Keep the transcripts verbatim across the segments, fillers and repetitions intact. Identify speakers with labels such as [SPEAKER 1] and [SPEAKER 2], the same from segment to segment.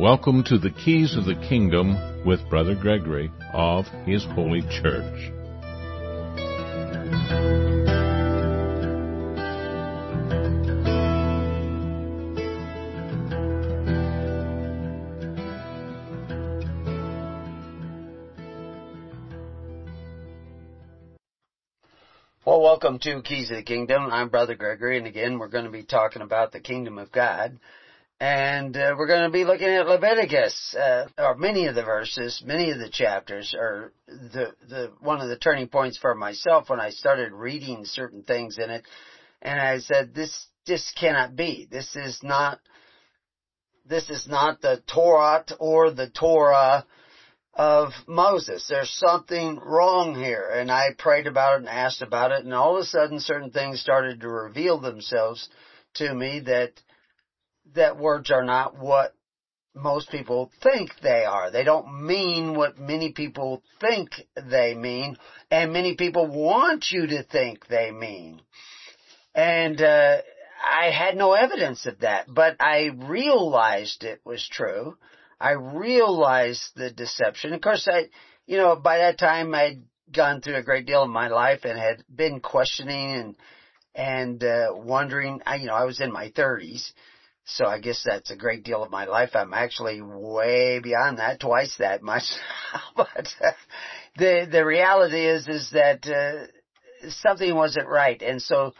[SPEAKER 1] Welcome to the Keys of the Kingdom with Brother Gregory of His Holy Church.
[SPEAKER 2] Well, welcome to Keys of the Kingdom. I'm Brother Gregory, and again, we're going to be talking about the Kingdom of God. And uh, we're going to be looking at Leviticus, uh, or many of the verses, many of the chapters, are the, the, one of the turning points for myself when I started reading certain things in it. And I said, this just cannot be. This is not, this is not the Torah or the Torah of Moses. There's something wrong here. And I prayed about it and asked about it, and all of a sudden certain things started to reveal themselves to me that that words are not what most people think they are. They don't mean what many people think they mean, and many people want you to think they mean. And uh, I had no evidence of that, but I realized it was true. I realized the deception. Of course, I, you know, by that time I'd gone through a great deal of my life and had been questioning and and uh, wondering. I, you know, I was in my thirties. So I guess that's a great deal of my life. I'm actually way beyond that, twice that much. But uh, the the reality is is that uh, something wasn't right, and so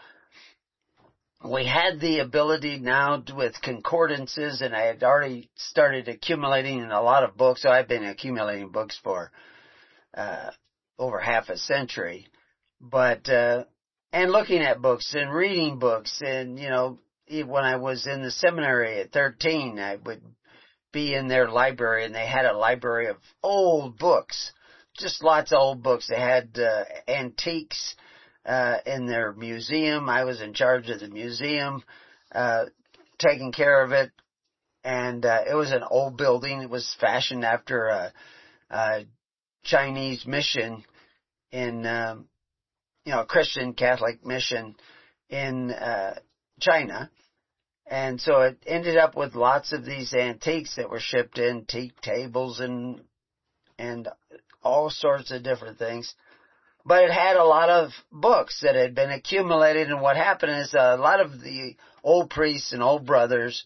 [SPEAKER 2] we had the ability now to, with concordances, and I had already started accumulating in a lot of books. So I've been accumulating books for uh, over half a century, but uh, and looking at books and reading books, and you know. When I was in the seminary at thirteen, I would be in their library, and they had a library of old books, just lots of old books. They had uh, antiques uh, in their museum. I was in charge of the museum, uh, taking care of it, and uh, it was an old building. It was fashioned after a, a Chinese mission in, um, you know, a Christian Catholic mission in uh, China. And so it ended up with lots of these antiques that were shipped in, antique tables and and all sorts of different things. But it had a lot of books that had been accumulated, and what happened is a lot of the old priests and old brothers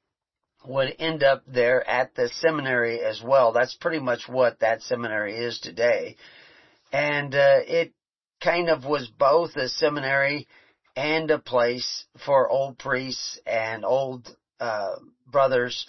[SPEAKER 2] would end up there at the seminary as well. That's pretty much what that seminary is today. And uh, it kind of was both a seminary and a place for old priests and old uh, brothers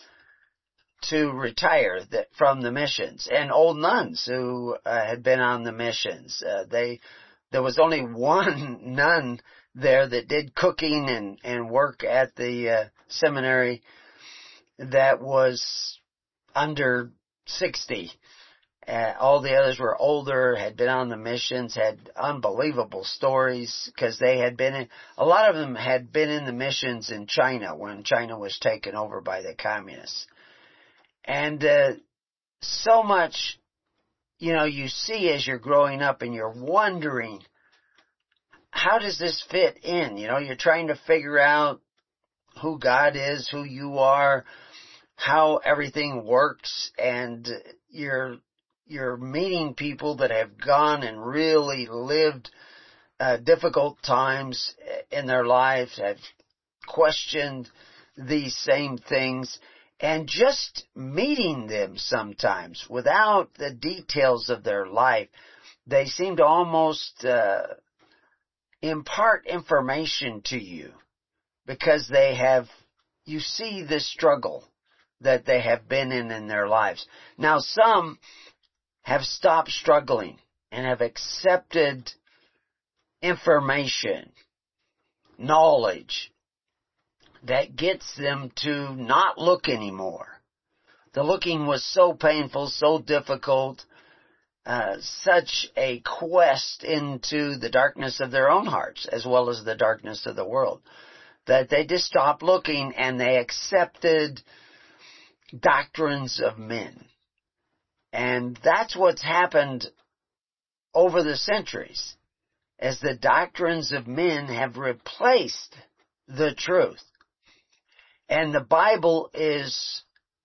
[SPEAKER 2] to retire that, from the missions, and old nuns who uh, had been on the missions. Uh, they there was only one nun there that did cooking and, and work at the uh, seminary that was under sixty. Uh, all the others were older, had been on the missions, had unbelievable stories, because they had been in, a lot of them had been in the missions in China when China was taken over by the communists. And uh, so much, you know, you see as you're growing up and you're wondering, how does this fit in? You know, you're trying to figure out who God is, who you are, how everything works, and you're You're meeting people that have gone and really lived uh, difficult times in their lives, have questioned these same things, and just meeting them sometimes without the details of their life, they seem to almost uh, impart information to you because they have, you see the struggle that they have been in in their lives. Now, some have stopped struggling and have accepted information, knowledge that gets them to not look anymore. The looking was so painful, so difficult, uh, such a quest into the darkness of their own hearts as well as the darkness of the world, that they just stopped looking and they accepted doctrines of men. And that's what's happened over the centuries, as the doctrines of men have replaced the truth. And the Bible is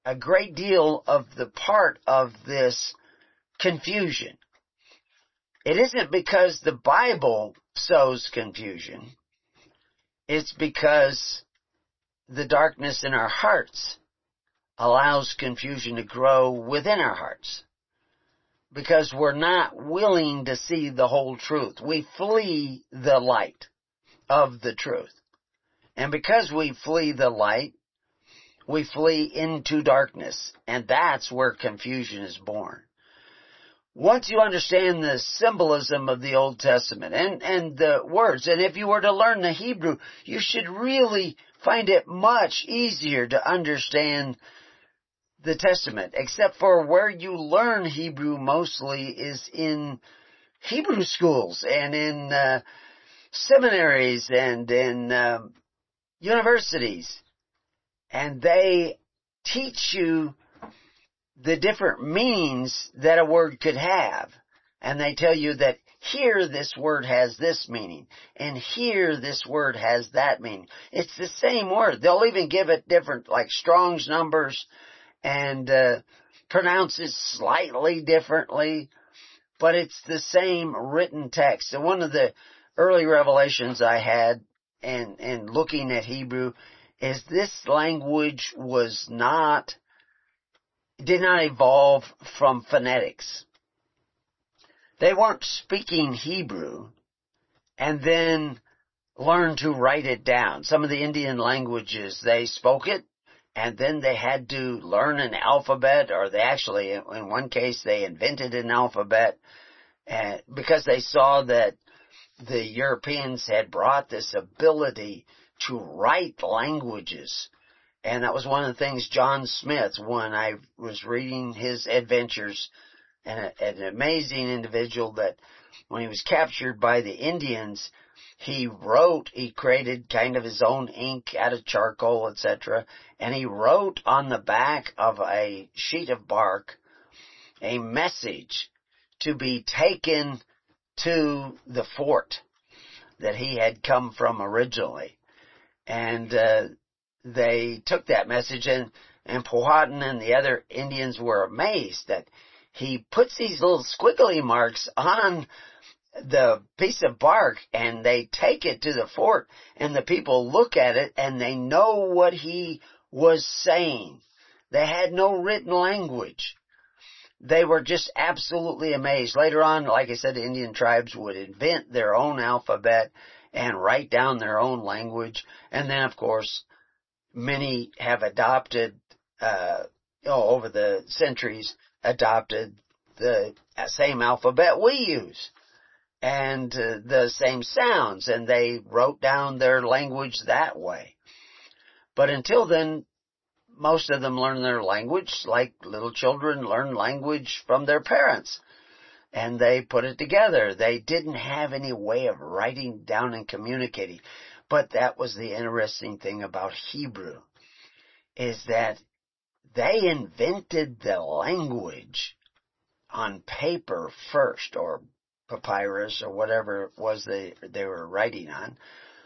[SPEAKER 2] a great deal of the part of this confusion. It isn't because the Bible sows confusion. It's because the darkness in our hearts allows confusion to grow within our hearts. Because we're not willing to see the whole truth. We flee the light of the truth. And because we flee the light, we flee into darkness. And that's where confusion is born. Once you understand the symbolism of the Old Testament and, and the words, and if you were to learn the Hebrew, you should really find it much easier to understand the Testament, except for where you learn Hebrew mostly is in Hebrew schools and in uh, seminaries and in uh, universities. And they teach you the different meanings that a word could have. And they tell you that here this word has this meaning, and here this word has that meaning. It's the same word. They'll even give it different, like Strong's numbers, and uh, pronounce it slightly differently, but it's the same written text. And one of the early revelations I had in, in looking at Hebrew is this language was not, did not evolve from phonetics. They weren't speaking Hebrew and then learned to write it down. Some of the Indian languages, they spoke it, and then they had to learn an alphabet, or they actually, in one case, they invented an alphabet, and because they saw that the Europeans had brought this ability to write languages. And that was one of the things John Smith, when I was reading his adventures, and a, an amazing individual that when he was captured by the Indians, he wrote, he created kind of his own ink out of charcoal, et cetera, and he wrote on the back of a sheet of bark a message to be taken to the fort that he had come from originally. And uh, they took that message, and, and Powhatan and the other Indians were amazed that he puts these little squiggly marks on the piece of bark, and they take it to the fort, and the people look at it, and they know what he was saying. They had no written language. They were just absolutely amazed. Later on, like I said, the Indian tribes would invent their own alphabet and write down their own language. And then, of course, many have adopted, uh, oh, over the centuries, adopted the same alphabet we use. And uh, the same sounds, and they wrote down their language that way. But until then, most of them learn their language like little children learn language from their parents. And they put it together. They didn't have any way of writing down and communicating. But that was the interesting thing about Hebrew, is that they invented the language on paper first, or papyrus, or whatever it was they, they were writing on.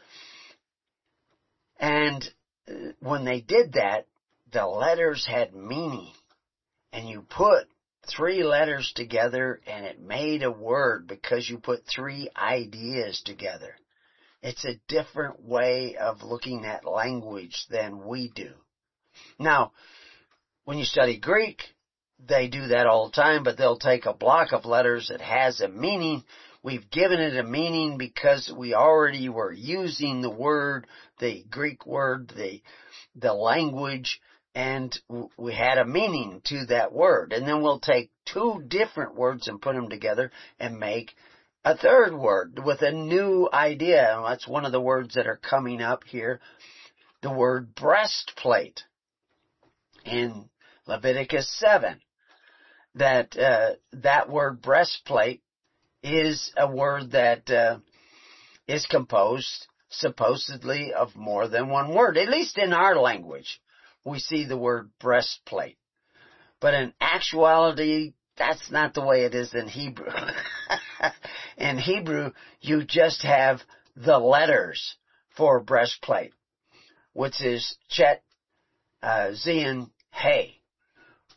[SPEAKER 2] And when they did that, the letters had meaning. And you put three letters together, and it made a word because you put three ideas together. It's a different way of looking at language than we do. Now, when you study Greek, they do that all the time, but they'll take a block of letters that has a meaning. We've given it a meaning because we already were using the word, the Greek word, the the language, and we had a meaning to that word. And then we'll take two different words and put them together and make a third word with a new idea. And that's one of the words that are coming up here, the word breastplate in Leviticus seven. That uh, that word breastplate is a word that uh, is composed supposedly of more than one word. At least in our language, we see the word breastplate. But in actuality, that's not the way it is in Hebrew. In Hebrew, you just have the letters for breastplate, which is Chet, uh, Zion, Hey.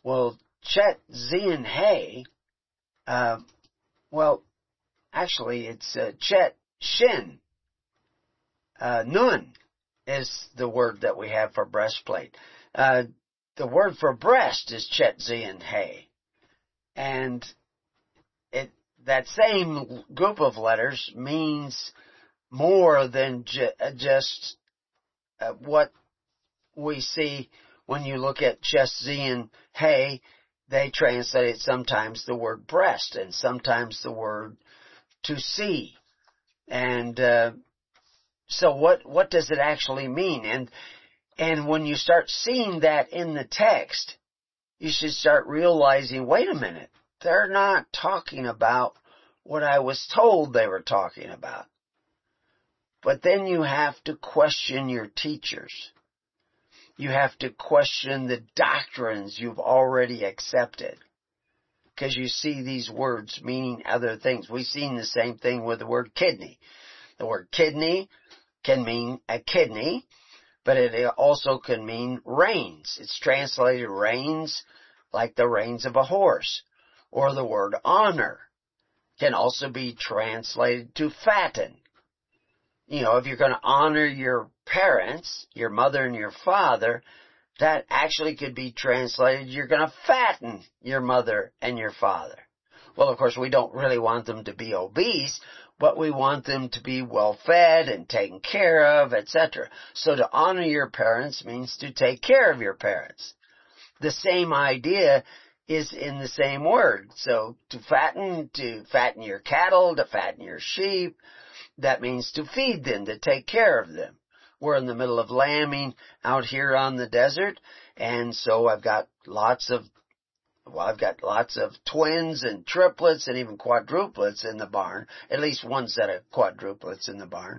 [SPEAKER 2] Well, Chet Zion Hay, uh, well, actually it's uh, Chet Shin uh, Nun is the word that we have for breastplate. Uh, the word for breast is Chet Zion Hay. And it, that same group of letters means more than ju- just uh, what we see when you look at Chet Zion Hay. They translate sometimes the word breast and sometimes the word to see. And uh, so what what does it actually mean? And and when you start seeing that in the text, you should start realizing, wait a minute, they're not talking about what I was told they were talking about. But then you have to question your teachers. You have to question the doctrines you've already accepted. Because you see these words meaning other things. We've seen the same thing with the word kidney. The word kidney can mean a kidney, but it also can mean reins. It's translated reins like the reins of a horse. Or the word honor can also be translated to fatten. You know, if you're going to honor your parents, your mother and your father, that actually could be translated, you're going to fatten your mother and your father. Well, of course, we don't really want them to be obese, but we want them to be well fed and taken care of, et cetera. So to honor your parents means to take care of your parents. The same idea is in the same word. So to fatten, to fatten your cattle, to fatten your sheep, that means to feed them, to take care of them. We're in the middle of lambing out here on the desert, and so I've got lots of, well, I've got lots of twins and triplets and even quadruplets in the barn, at least one set of quadruplets in the barn.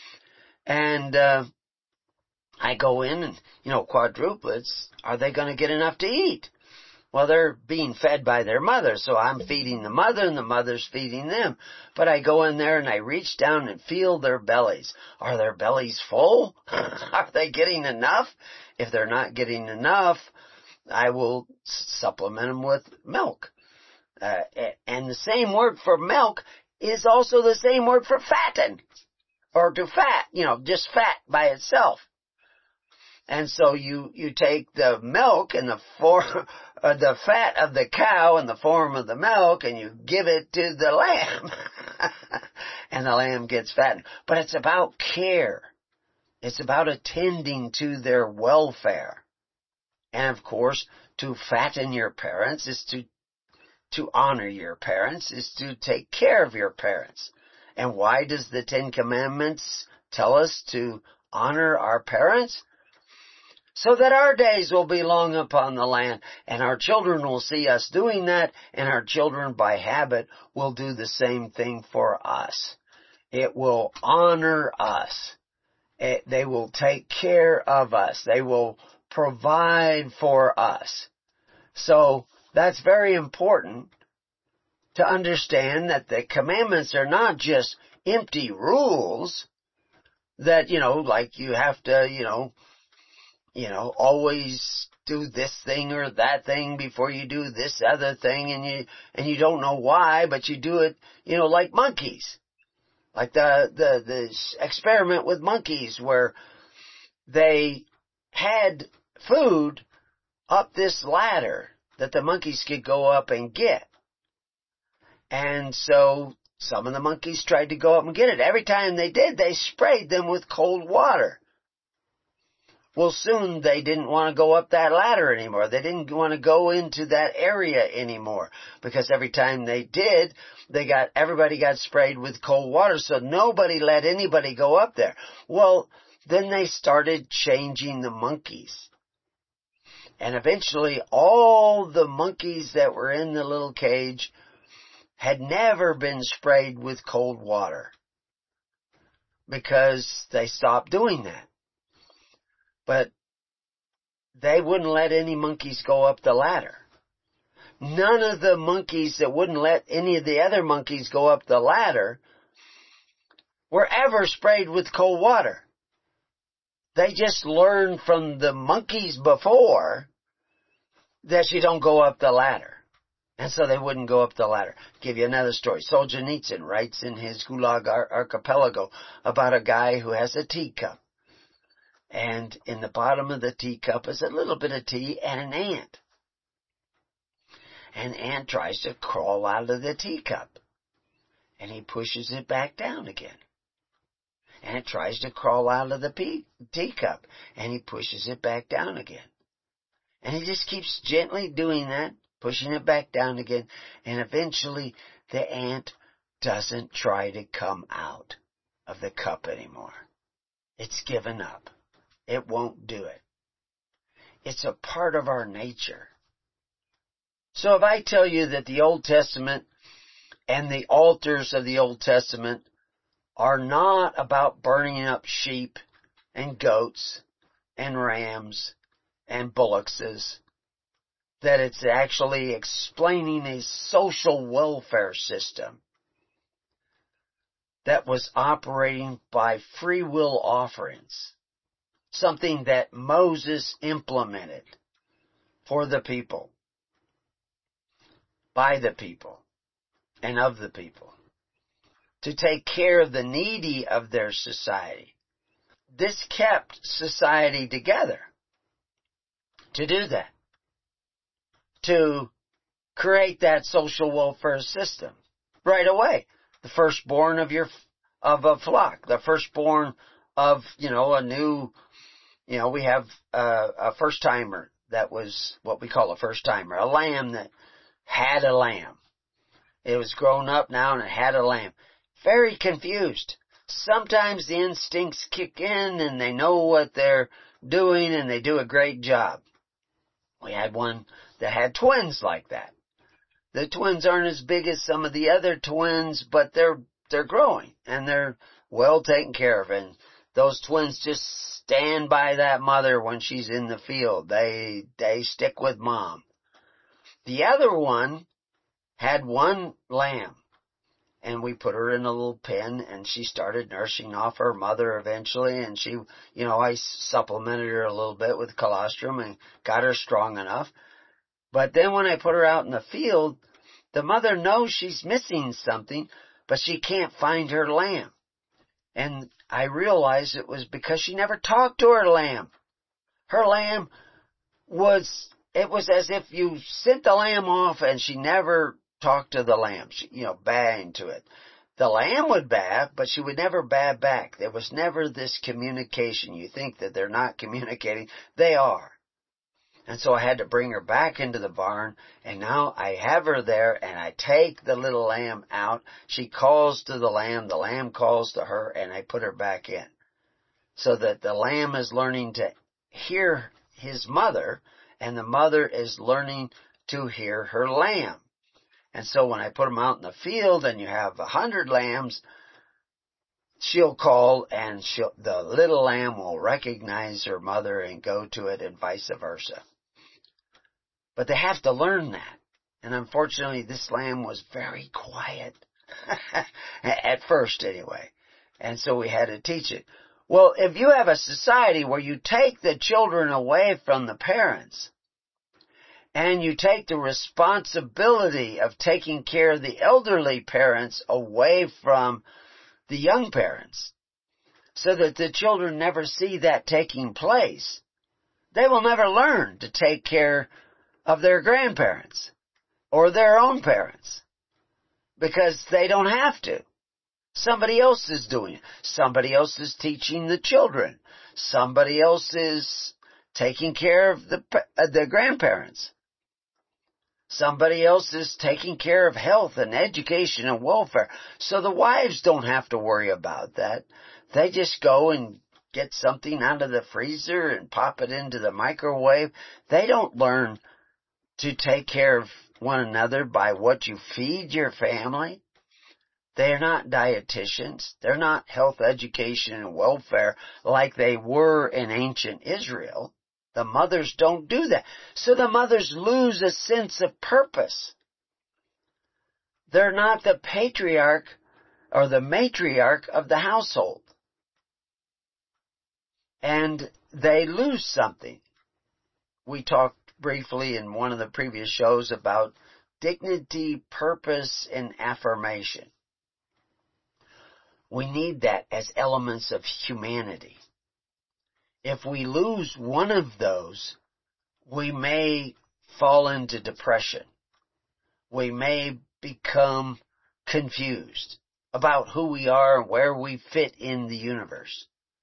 [SPEAKER 2] And uh, I go in and, you know, quadruplets, are they going to get enough to eat? Well, they're being fed by their mother, so I'm feeding the mother and the mother's feeding them. But I go in there and I reach down and feel their bellies. Are their bellies full? Are they getting enough? If they're not getting enough, I will supplement them with milk. Uh, and the same word for milk is also the same word for fatten, or to fat, you know, just fat by itself. And so you, you take the milk and the form, uh, the fat of the cow in the form of the milk and you give it to the lamb. And the lamb gets fattened. But it's about care. It's about attending to their welfare. And of course, to fatten your parents is to, to honor your parents, is to take care of your parents. And why does the Ten Commandments tell us to honor our parents? So that our days will be long upon the land, and our children will see us doing that, and our children by habit will do the same thing for us. It will honor us. It, they will take care of us. They will provide for us. So that's very important to understand that the commandments are not just empty rules that, you know, like you have to, you know, You know, always do this thing or that thing before you do this other thing, and you and you don't know why, but you do it, you know, like monkeys. Like the the the experiment with monkeys where they had food up this ladder that the monkeys could go up and get. And so some of the monkeys tried to go up and get it. Every time they did, they sprayed them with cold water. Well, soon they didn't want to go up that ladder anymore. They didn't want to go into that area anymore because every time they did, they got, everybody got sprayed with cold water, so nobody let anybody go up there. Well, then they started changing the monkeys. And eventually all the monkeys that were in the little cage had never been sprayed with cold water because they stopped doing that. But they wouldn't let any monkeys go up the ladder. None of the monkeys that wouldn't let any of the other monkeys go up the ladder were ever sprayed with cold water. They just learned from the monkeys before that you don't go up the ladder. And so they wouldn't go up the ladder. Give you another story. Solzhenitsyn writes in his Gulag Archipelago about a guy who has a teacup. And in the bottom of the teacup is a little bit of tea and an ant. And the ant tries to crawl out of the teacup. And he pushes it back down again. And it tries to crawl out of the pea- teacup. And he pushes it back down again. And he just keeps gently doing that, pushing it back down again, and eventually the ant doesn't try to come out of the cup anymore. It's given up. It won't do it. It's a part of our nature. So if I tell you that the Old Testament and the altars of the Old Testament are not about burning up sheep and goats and rams and bullocks, that it's actually explaining a social welfare system that was operating by free will offerings, something that Moses implemented for the people, by the people, and of the people, to take care of the needy of their society. This kept society together to do that, to create that social welfare system right away. The firstborn of your of a flock, the firstborn of, you know, a new, you know, we have a, a first timer that was what we call a first timer, a lamb that had a lamb. It was grown up now and it had a lamb. Very confused. Sometimes the instincts kick in and they know what they're doing and they do a great job. We had one that had twins like that. The twins aren't as big as some of the other twins, but they're they're growing and they're well taken care of. And those twins just stand by that mother when she's in the field. They they stick with mom. The other one had one lamb, and we put her in a little pen, and she started nursing off her mother eventually, and she, you know, I supplemented her a little bit with colostrum and got her strong enough. But then when I put her out in the field, the mother knows she's missing something, but she can't find her lamb. And I realized it was because she never talked to her lamb. Her lamb was, it was as if you sent the lamb off and she never talked to the lamb, she, you know, baa into it. The lamb would baa, but she would never baa back. There was never this communication. You think that they're not communicating. They are. And so I had to bring her back into the barn, and now I have her there, and I take the little lamb out. She calls to the lamb, the lamb calls to her, and I put her back in. So that the lamb is learning to hear his mother, and the mother is learning to hear her lamb. And so when I put them out in the field and you have a hundred lambs, she'll call and she'll, the little lamb will recognize her mother and go to it and vice versa. But they have to learn that. And unfortunately, this lamb was very quiet. At first, anyway. And so we had to teach it. Well, if you have a society where you take the children away from the parents, and you take the responsibility of taking care of the elderly parents away from the young parents, so that the children never see that taking place, they will never learn to take care of their grandparents or their own parents, because they don't have to. Somebody else is doing it. Somebody else is teaching the children. Somebody else is taking care of the, uh, the grandparents. Somebody else is taking care of health and education and welfare. So the wives don't have to worry about that. They just go and get something out of the freezer and pop it into the microwave. They don't learn to take care of one another by what you feed your family. They're not dietitians. They're not health, education, and welfare like they were in ancient Israel. The mothers don't do that. So the mothers lose a sense of purpose. They're not the patriarch or the matriarch of the household. And they lose something. We talked briefly in one of the previous shows about dignity, purpose, and affirmation. We need that as elements of humanity. If we lose one of those, we may fall into depression. We may become confused about who we are and where we fit in the universe.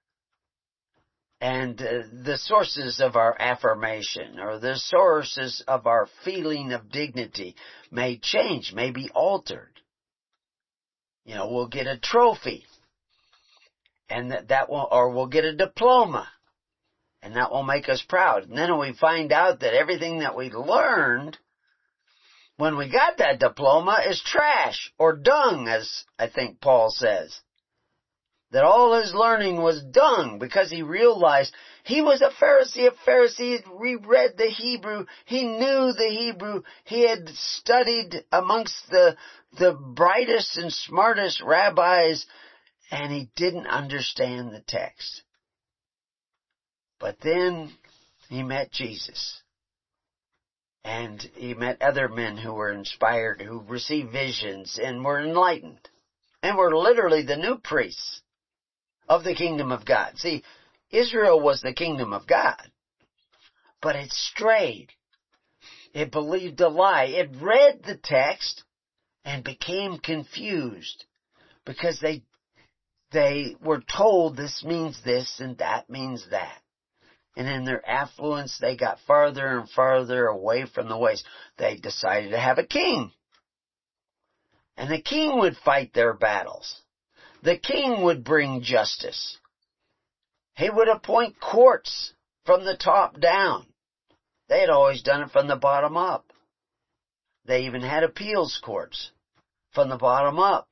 [SPEAKER 2] And uh, the sources of our affirmation or the sources of our feeling of dignity may change, may be altered. You know, we'll get a trophy, and that, that will, or we'll get a diploma, and that will make us proud. And then we find out that everything that we learned when we got that diploma is trash or dung, as I think Paul says. That all his learning was dung because he realized he was a Pharisee of Pharisees. He read the Hebrew. He knew the Hebrew. He had studied amongst the, the brightest and smartest rabbis, and he didn't understand the text. But then he met Jesus. And he met other men who were inspired, who received visions and were enlightened. And were literally the new priests of the kingdom of God. See, Israel was the kingdom of God, but it strayed. It believed a lie. It read the text and became confused because they, they were told this means this and that means that. And in their affluence, they got farther and farther away from the ways. They decided to have a king. And the king would fight their battles. The king would bring justice. He would appoint courts from the top down. They had always done it from the bottom up. They even had appeals courts from the bottom up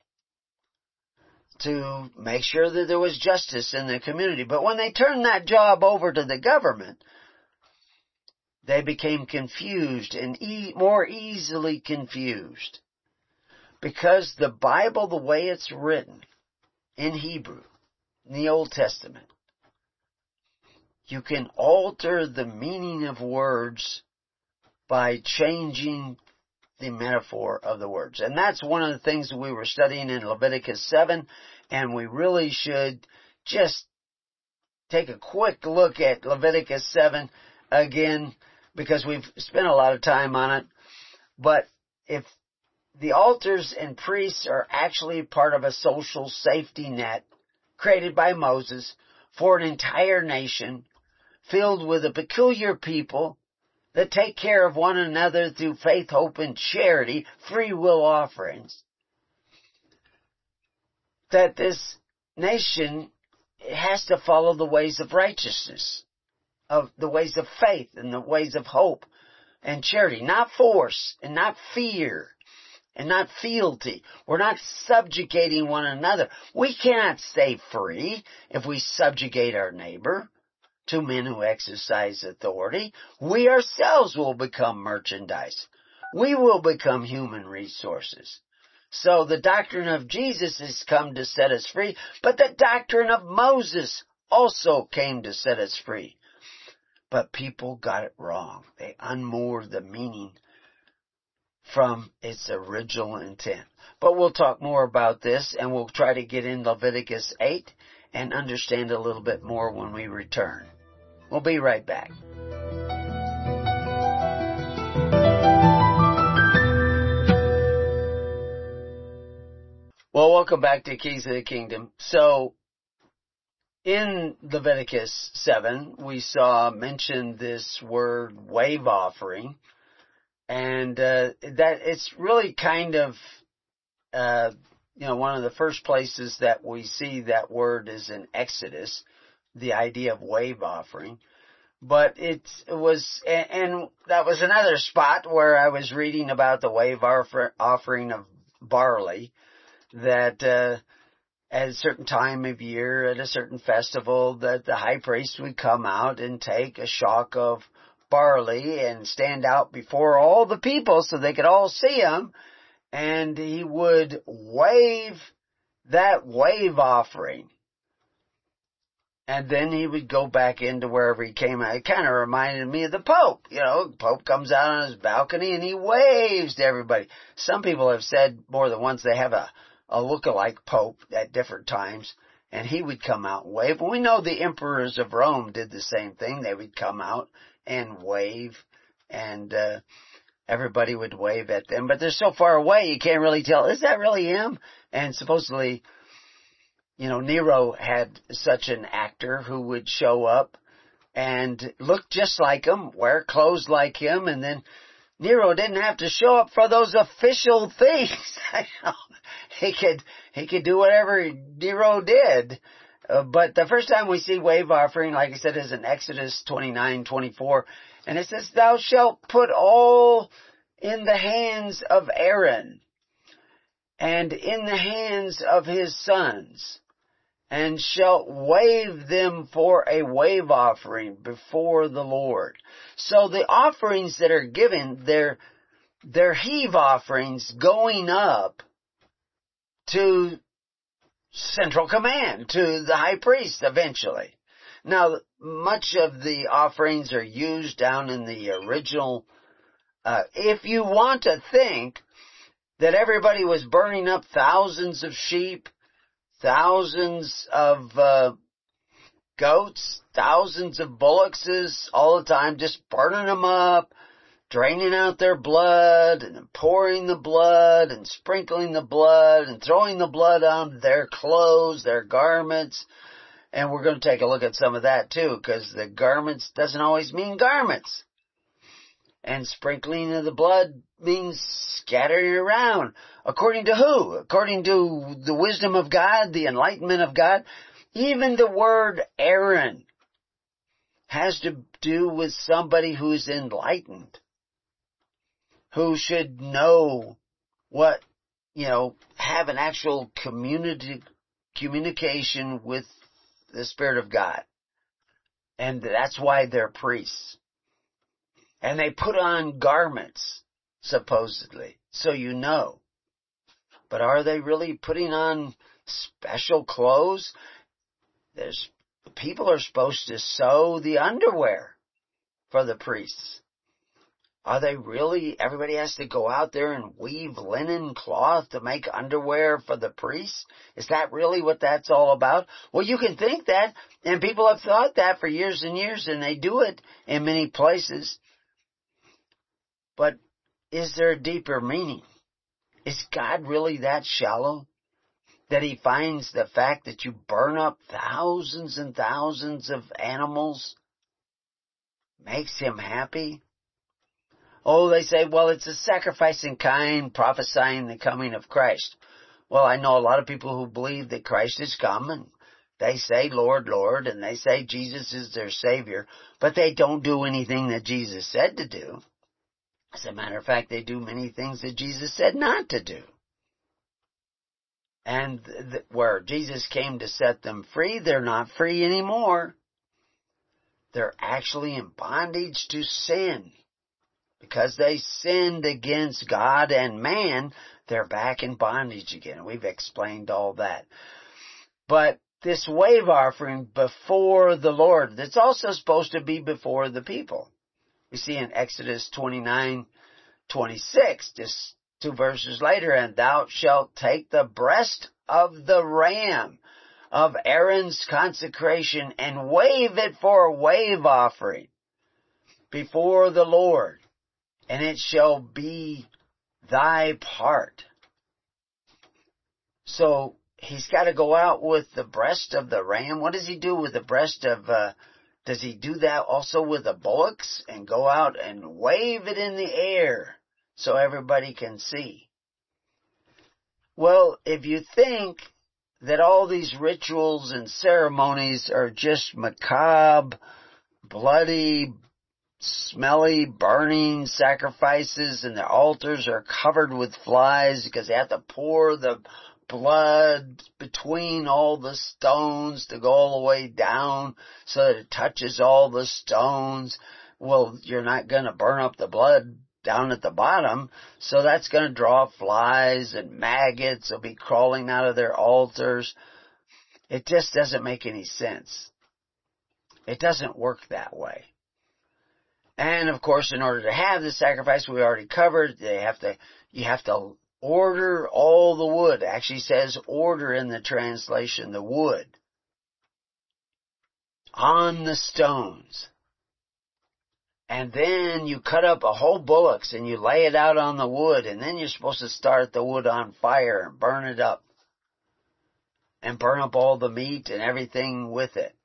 [SPEAKER 2] to make sure that there was justice in the community. But when they turned that job over to the government, they became confused and e- more easily confused. Because the Bible, the way it's written, in Hebrew, in the Old Testament, you can alter the meaning of words by changing the metaphor of the words. And that's one of the things that we were studying in Leviticus seven, and we really should just take a quick look at Leviticus seven again, because we've spent a lot of time on it. But if the altars and priests are actually part of a social safety net created by Moses for an entire nation filled with a peculiar people that take care of one another through faith, hope, and charity, free will offerings. That this nation has to follow the ways of righteousness, of the ways of faith and the ways of hope and charity, not force and not fear. And not fealty. We're not subjugating one another. We cannot stay free if we subjugate our neighbor to men who exercise authority. We ourselves will become merchandise. We will become human resources. So the doctrine of Jesus has come to set us free, but the doctrine of Moses also came to set us free. But people got it wrong. They unmoored the meaning from its original intent. But we'll talk more about this, and we'll try to get in Leviticus eight and understand a little bit more when we return. We'll be right back. Well, welcome back to Keys of the Kingdom. So, in Leviticus seven, we saw mentioned this word wave offering. And uh, that it's really kind of, uh, you know, one of the first places that we see that word is in Exodus, the idea of wave offering. But it was, and that was another spot where I was reading about the wave offering of barley, that uh, at a certain time of year, at a certain festival, that the high priest would come out and take a shock of barley and stand out before all the people so they could all see him, and he would wave that wave offering And then he would go back into wherever he came out. It kind of reminded me of the Pope. You know, the Pope comes out on his balcony and he waves to everybody. Some people have said more than once they have a, a look-alike Pope at different times. And he would come out and wave. We know the emperors of Rome did the same thing. They would come out and wave. And uh, everybody would wave at them. But they're so far away you can't really tell, is that really him? And supposedly, you know, Nero had such an actor who would show up and look just like him, wear clothes like him, and then Nero didn't have to show up for those official things. he could he could do whatever Nero did. Uh, but the first time we see wave offering, like I said, is in Exodus twenty-nine twenty-four, and it says, "Thou shalt put all in the hands of Aaron, and in the hands of his sons, and shalt wave them for a wave offering before the Lord." So the offerings that are given, they're, they're heave offerings going up to central command, to the high priest eventually. Now, much of the offerings are used down in the original. Uh, if you want to think that everybody was burning up thousands of sheep, thousands of uh, goats, thousands of bullocks all the time, just burning them up, draining out their blood, and pouring the blood, and sprinkling the blood, and throwing the blood on their clothes, their garments. And we're going to take a look at some of that too, because the garments doesn't always mean garments. And sprinkling of the blood means scattering around. According to who? According to the wisdom of God, the enlightenment of God. Even the word Aaron has to do with somebody who's enlightened, who should know what, you know, have an actual community, communication with the Spirit of God. And that's why they're priests. And they put on garments, supposedly, so you know. But are they really putting on special clothes? There's, people are supposed to sew the underwear for the priests. Are they really, everybody has to go out there and weave linen cloth to make underwear for the priests? Is that really what that's all about? Well, you can think that, and people have thought that for years and years, and they do it in many places. But is there a deeper meaning? Is God really that shallow that he finds the fact that you burn up thousands and thousands of animals makes him happy? Oh, they say, well, it's a sacrifice in kind, prophesying the coming of Christ. Well, I know a lot of people who believe that Christ is coming. They say, Lord, Lord, and they say Jesus is their Savior, but they don't do anything that Jesus said to do. As a matter of fact, they do many things that Jesus said not to do. And th- where Jesus came to set them free, they're not free anymore. They're actually in bondage to sin. Because they sinned against God and man, they're back in bondage again. We've explained all that. But this wave offering before the Lord, that's also supposed to be before the people. We see in Exodus twenty-nine twenty-six, just two verses later, "And thou shalt take the breast of the ram of Aaron's consecration and wave it for a wave offering before the Lord, and it shall be thy part." So he's got to go out with the breast of the ram. What does he do with the breast of, uh, does he do that also with the bullocks and go out and wave it in the air so everybody can see? Well, if you think that all these rituals and ceremonies are just macabre, bloody, smelly, burning sacrifices, and the altars are covered with flies because they have to pour the blood between all the stones to go all the way down so that it touches all the stones. Well, you're not going to burn up the blood down at the bottom, so that's going to draw flies, and maggots will be crawling out of their altars. It just doesn't make any sense. It doesn't work that way. And of course, in order to have the sacrifice, we already covered, they have to, you have to order all the wood. It actually says order in the translation, the wood, on the stones. And then you cut up a whole bullocks and you lay it out on the wood, and then you're supposed to start the wood on fire and burn it up. And burn up all the meat and everything with it.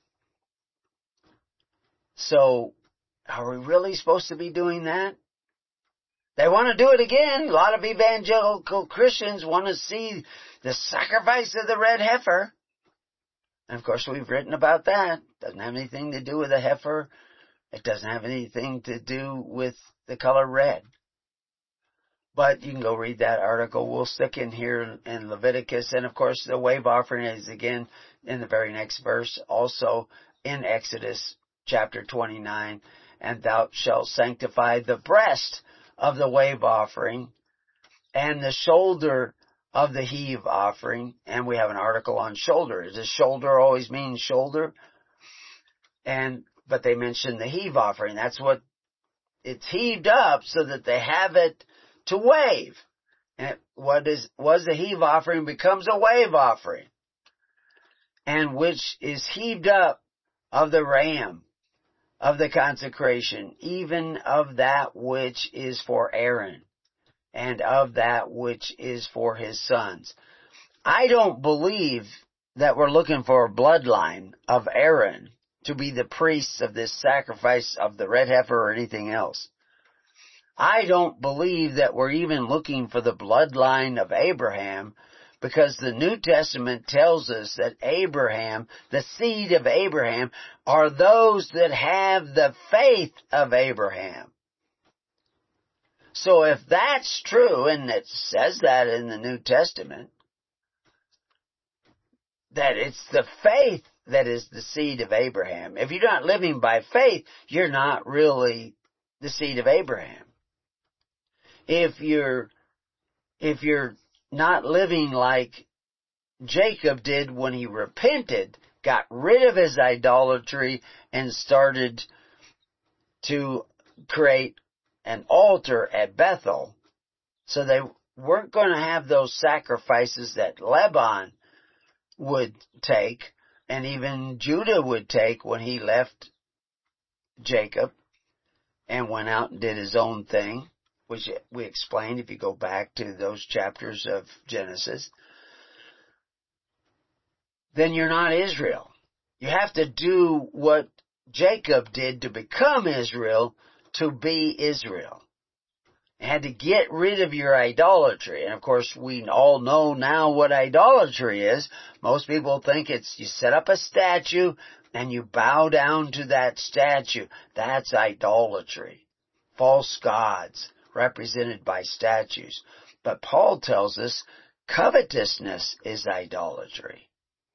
[SPEAKER 2] So, are we really supposed to be doing that? They want to do it again. A lot of evangelical Christians want to see the sacrifice of the red heifer. And of course, we've written about that. Doesn't have anything to do with a heifer. It doesn't have anything to do with the color red. But you can go read that article. We'll stick in here in Leviticus. And of course, the wave offering is again in the very next verse. Also in Exodus chapter twenty-nine. And thou shalt sanctify the breast of the wave offering and the shoulder of the heave offering. And we have an article on shoulder. Does shoulder always mean shoulder? And, but they mention the heave offering. That's what it's heaved up so that they have it to wave. And what is, was the heave offering becomes a wave offering. And which is heaved up of the ram of the consecration, even of that which is for Aaron, and of that which is for his sons. I don't believe that we're looking for a bloodline of Aaron to be the priests of this sacrifice of the red heifer or anything else. I don't believe that we're even looking for the bloodline of Abraham, because the New Testament tells us that Abraham, the seed of Abraham, are those that have the faith of Abraham. So if that's true, and it says that in the New Testament, that it's the faith that is the seed of Abraham. If you're not living by faith, you're not really the seed of Abraham. If you're, if you're not living like Jacob did when he repented, got rid of his idolatry, and started to create an altar at Bethel, so they weren't going to have those sacrifices that Laban would take, and even Judah would take when he left Jacob and went out and did his own thing, which we explained if you go back to those chapters of Genesis. Then you're not Israel. You have to do what Jacob did to become Israel, to be Israel. You had to get rid of your idolatry. And of course, we all know now what idolatry is. Most people think it's you set up a statue and you bow down to that statue. That's idolatry. False gods represented by statues. But Paul tells us covetousness is idolatry.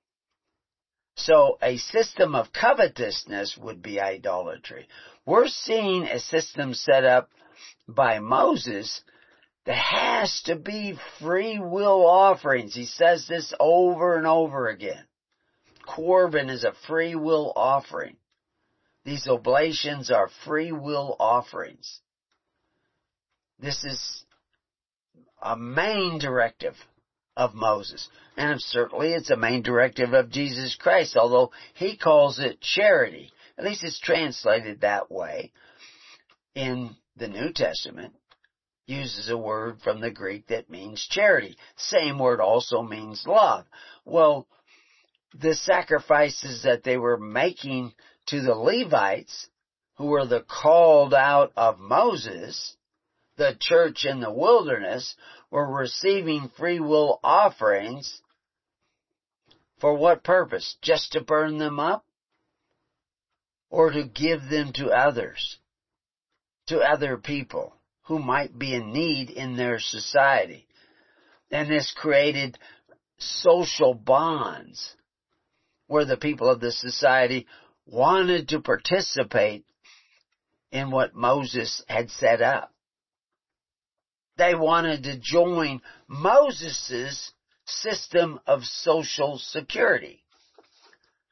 [SPEAKER 2] So a system of covetousness would be idolatry. We're seeing a system set up by Moses that has to be free will offerings. He says this over and over again. Corban is a free will offering. These oblations are free will offerings. This is a main directive of Moses. And certainly it's a main directive of Jesus Christ, although he calls it charity. At least it's translated that way in the New Testament. Uses a word from the Greek that means charity. Same word also means love. Well, the sacrifices that they were making to the Levites, who were the called out of Moses, the church in the wilderness, were receiving free will offerings. For what purpose? Just to burn them up? Or to give them to others? To other people who might be in need in their society. And this created social bonds where the people of the society wanted to participate in what Moses had set up. They wanted to join Moses' system of social security.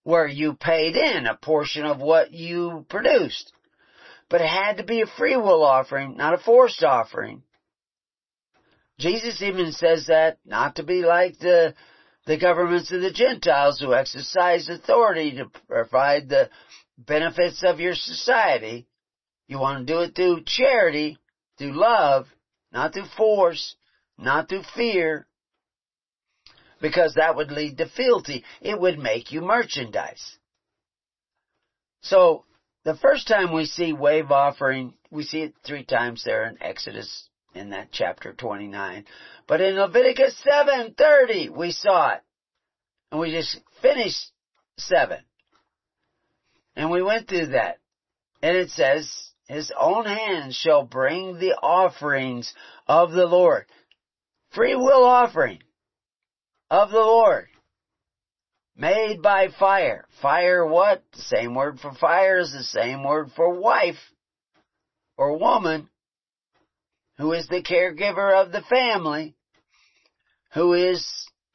[SPEAKER 2] where you paid in a portion of what you produced. But it had to be a free will offering, not a forced offering. Jesus even says that not to be like the the governments of the Gentiles who exercise authority to provide the benefits of your society. You want to do it through charity, through love, not through force, not through fear, because that would lead to fealty. It would make you merchandise. So, the first time we see wave offering, we see it three times there in Exodus, in that chapter twenty-nine. But in Leviticus seven thirty, we saw it. And we just finished seven. And we went through that. And it says, his own hand shall bring the offerings of the Lord. Free will offering of the Lord. Made by fire. Fire what? The same word for fire is the same word for wife or woman, who is the caregiver of the family, who is,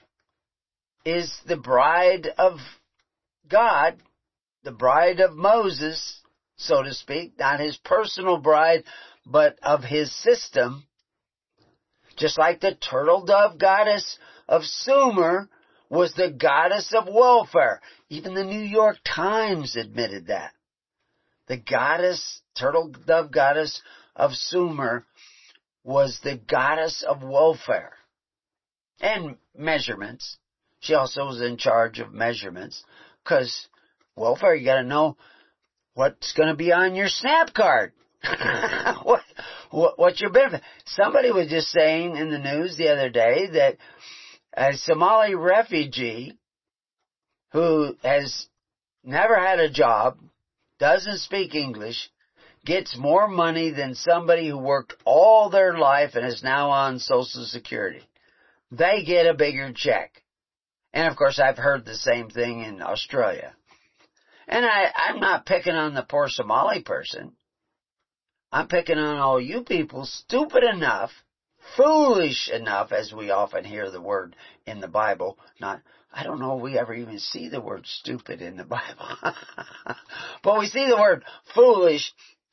[SPEAKER 2] is the bride of God, the bride of Moses, so to speak, not his personal bride, but of his system. Just like the turtle dove goddess of Sumer was the goddess of welfare. Even the New York Times admitted that. The goddess, turtle dove goddess of Sumer was the goddess of welfare and measurements. She also was in charge of measurements, because welfare, you got to know what's going to be on your SNAP card. what, what what's your benefit? Somebody was just saying in the news the other day that a Somali refugee who has never had a job, doesn't speak English, gets more money than somebody who worked all their life and is now on Social Security. They get a bigger check. And of course I've heard the same thing in Australia. And I, I'm not picking on the poor Somali person. I'm picking on all you people stupid enough, foolish enough, as we often hear the word in the Bible. Not, I don't know if we ever even see the word stupid in the Bible. But we see the word foolish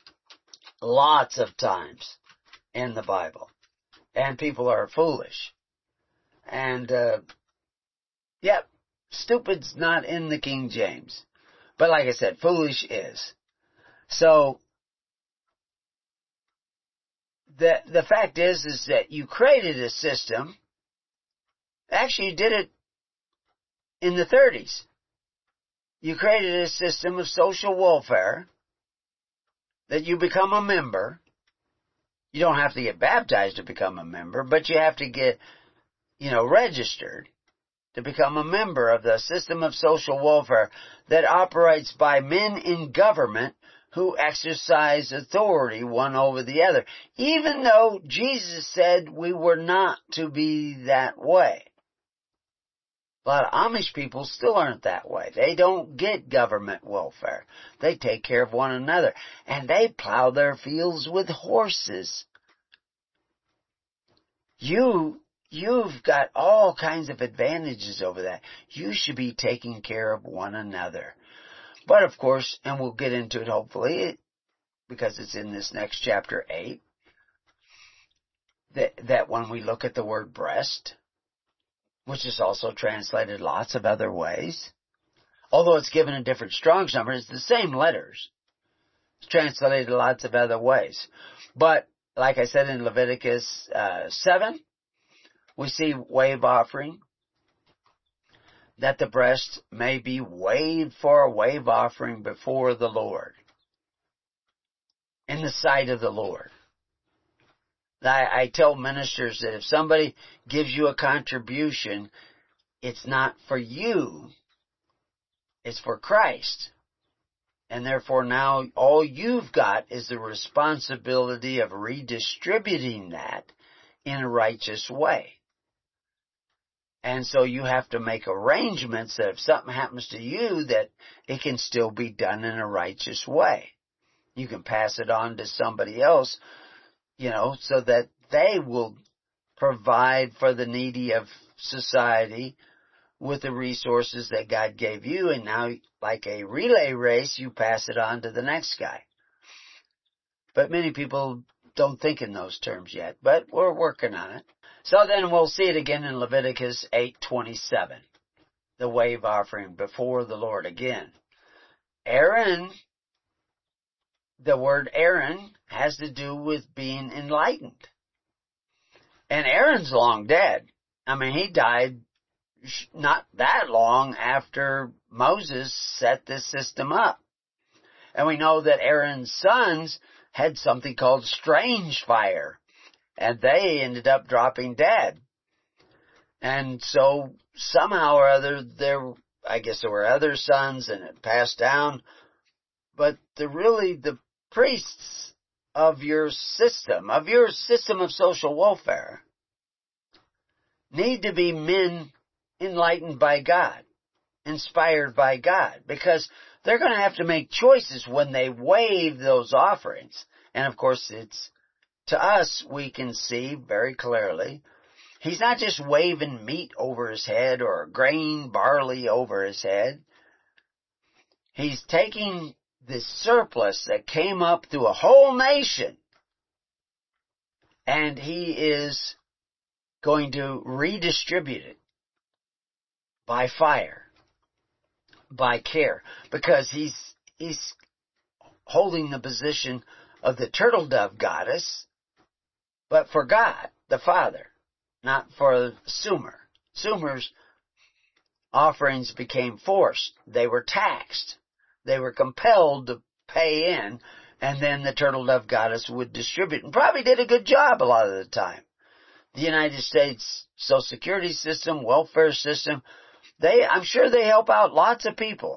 [SPEAKER 2] lots of times in the Bible. And people are foolish. And, uh, yeah, stupid's not in the King James. But like I said, foolish is. So, the the fact is, is that you created a system. Actually, you did it in the thirties. You created a system of social welfare that you become a member. You don't have to get baptized to become a member, but you have to get, you know, registered to become a member of the system of social welfare that operates by men in government who exercise authority one over the other, even though Jesus said we were not to be that way. A lot of Amish people still aren't that way. They don't get government welfare. They take care of one another. And they plow their fields with horses. You, you've got all kinds of advantages over that. You should be taking care of one another. But of course, and we'll get into it hopefully, because it's in this next chapter eight, that, that when we look at the word breast, which is also translated lots of other ways, although it's given a different Strong's number, it's the same letters. It's translated lots of other ways. But, like I said in Leviticus uh, seven, we see wave offering, that the breast may be waved for a wave offering before the Lord, in the sight of the Lord. I, I tell ministers that if somebody gives you a contribution, it's not for you, it's for Christ. And therefore now all you've got is the responsibility of redistributing that in a righteous way. And so you have to make arrangements that if something happens to you, that it can still be done in a righteous way. You can pass it on to somebody else, you know, so that they will provide for the needy of society with the resources that God gave you, and now, like a relay race, you pass it on to the next guy. But many people don't think in those terms yet, but we're working on it. So then we'll see it again in Leviticus eight twenty-seven, the wave offering before the Lord again. Aaron, the word Aaron has to do with being enlightened. And Aaron's long dead. I mean, he died not that long after Moses set this system up. And we know that Aaron's sons had something called strange fire, and they ended up dropping dead. And so somehow or other, there, I guess there were other sons, and it passed down. But the really, the priests of your system, of your system of social welfare, need to be men enlightened by God, inspired by God, because they're going to have to make choices when they wave those offerings. And of course, it's, to us, we can see very clearly, he's not just waving meat over his head or grain, barley over his head. He's taking the surplus that came up through a whole nation, and he is going to redistribute it by fire, by care, because he's he's holding the position of the turtle dove goddess, but for God, the Father, not for Sumer. Sumer's offerings became forced. They were taxed. They were compelled to pay in, and then the turtle dove goddess would distribute, and probably did a good job a lot of the time. The United States Social Security system, welfare system, they, I'm sure they help out lots of people.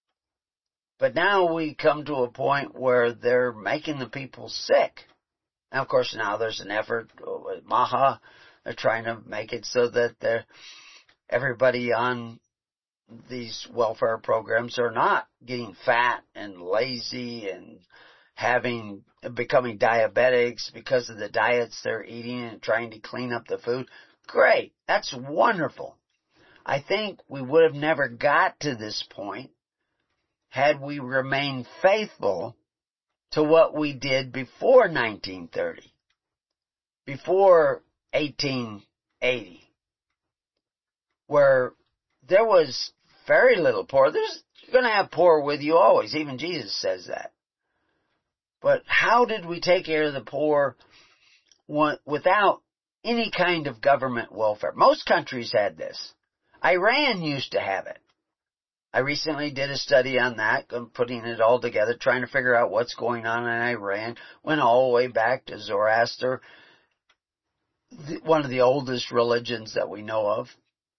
[SPEAKER 2] But now we come to a point where they're making the people sick. Now, of course, now there's an effort with Maha. They're trying to make it so that they're, everybody on these welfare programs are not getting fat and lazy and having, becoming diabetics because of the diets they're eating and trying to clean up the food. Great. That's wonderful. I think we would have never got to this point had we remained faithful to what we did before nineteen thirty, before eighteen eighty, where there was very little poor. There's, you're going to have poor with you always. Even Jesus says that. But how did we take care of the poor without any kind of government welfare? Most countries had this. Iran used to have it. I recently did a study on that, putting it all together, trying to figure out what's going on in Iran. Went all the way back to Zoroaster, one of the oldest religions that we know of.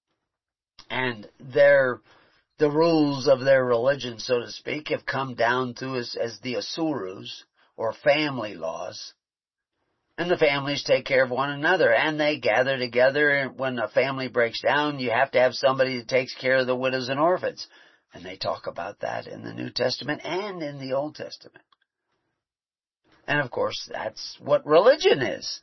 [SPEAKER 2] And their, the rules of their religion, so to speak, have come down to as, as the Asurus, or family laws. And the families take care of one another, and they gather together, and when a family breaks down, you have to have somebody that takes care of the widows and orphans. And they talk about that in the New Testament and in the Old Testament. And of course, that's what religion is.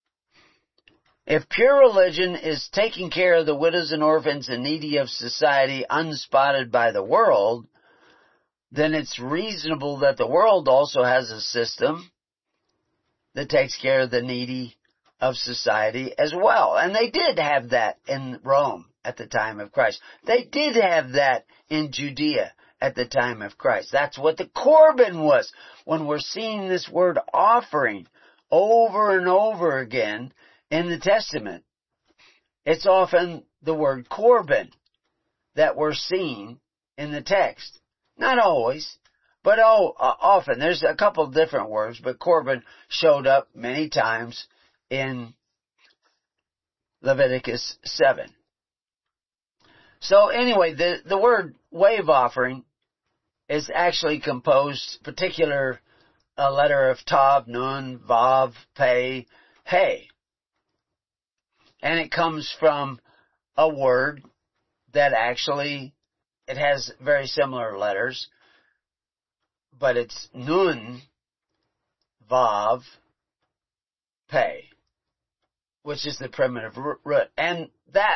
[SPEAKER 2] If pure religion is taking care of the widows and orphans and needy of society unspotted by the world, then it's reasonable that the world also has a system that takes care of the needy of society as well. And they did have that in Rome at the time of Christ. They did have that in Judea at the time of Christ. That's what the Corban was. When we're seeing this word offering over and over again in the Testament, it's often the word Corban that we're seeing in the text. Not always, but oh, uh, often. There's a couple of different words, but Corban showed up many times in Leviticus seven. So anyway, the, the word wave offering is actually composed, particular a letter of Tav, Nun, Vav, Pei, Hey. And it comes from a word that actually, it has very similar letters, but it's Nun, Vav, Pei, which is the primitive root. And that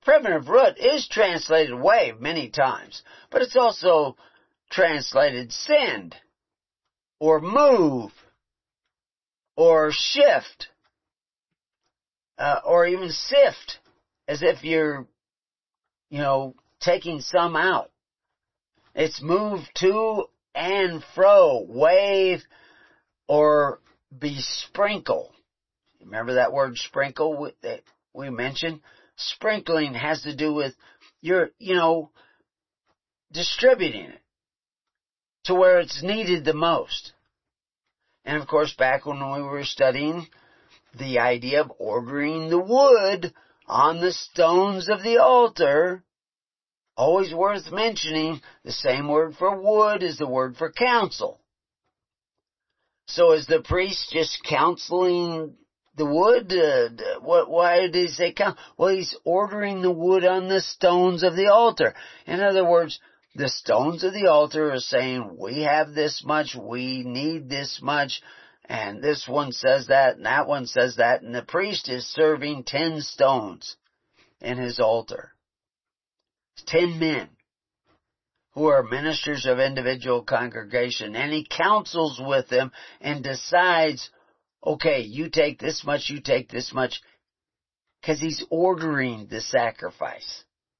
[SPEAKER 2] primitive root is translated wave many times, but it's also translated send, or move, or shift, uh, or even sift, as if you're, you know, taking some out. It's move to and fro, wave, or besprinkle. Remember that word sprinkle that we mentioned? Sprinkling has to do with your, you know, distributing it to where it's needed the most. And of course, back when we were studying the idea of ordering the wood on the stones of the altar, always worth mentioning, the same word for wood is the word for counsel. So is the priest just counseling the wood? Uh, what, why did he say counsel? Well, he's ordering the wood on the stones of the altar. In other words, the stones of the altar are saying, we have this much, we need this much, and this one says that, and that one says that, and the priest is serving ten stones in his altar. Ten men who are ministers of individual congregation, and he counsels with them and decides, okay, you take this much, you take this much, because he's ordering the sacrifice.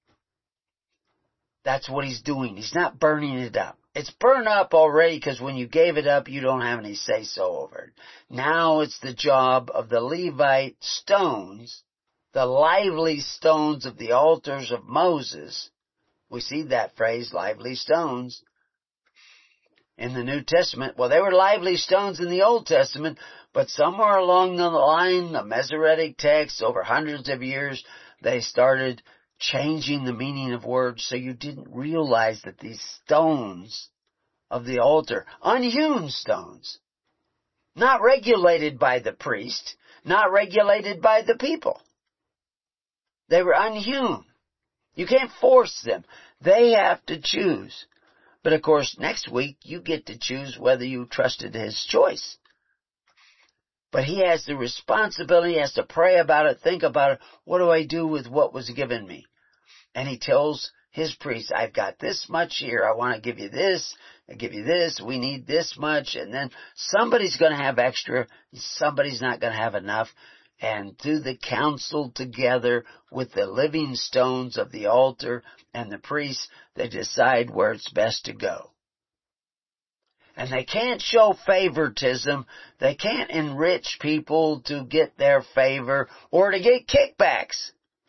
[SPEAKER 2] That's what he's doing. He's not burning it up. It's burned up already because when you gave it up, you don't have any say-so over it. Now it's the job of the Levite stones, the lively stones of the altars of Moses. We see that phrase, lively stones, in the New Testament. Well, they were lively stones in the Old Testament, but somewhere along the line, the Masoretic text, over hundreds of years, they started changing the meaning of words so you didn't realize that these stones of the altar, unhewn stones, not regulated by the priest, not regulated by the people. They were unhewn. You can't force them. They have to choose. But of course, next week you get to choose whether you trusted his choice. But he has the responsibility, he has to pray about it, think about it. What do I do with what was given me? And he tells his priest, I've got this much here. I want to give you this. I give you this. We need this much. And then somebody's going to have extra. Somebody's not going to have enough. And through the council together with the living stones of the altar and the priests, they decide where it's best to go. And they can't show favoritism. They can't enrich people to get their favor or to get kickbacks.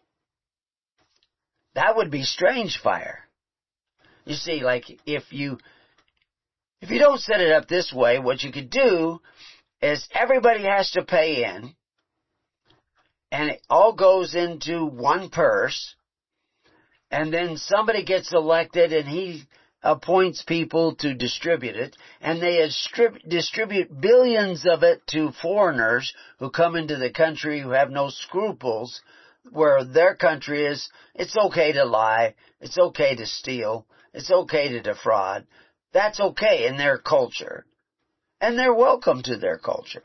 [SPEAKER 2] That would be strange fire. You see, like if you, if you don't set it up this way, what you could do is everybody has to pay in, and it all goes into one purse, and then somebody gets elected and he appoints people to distribute it, and they distribute billions of it to foreigners who come into the country who have no scruples, where their country is, it's okay to lie, it's okay to steal, it's okay to defraud. That's okay in their culture. And they're welcome to their culture.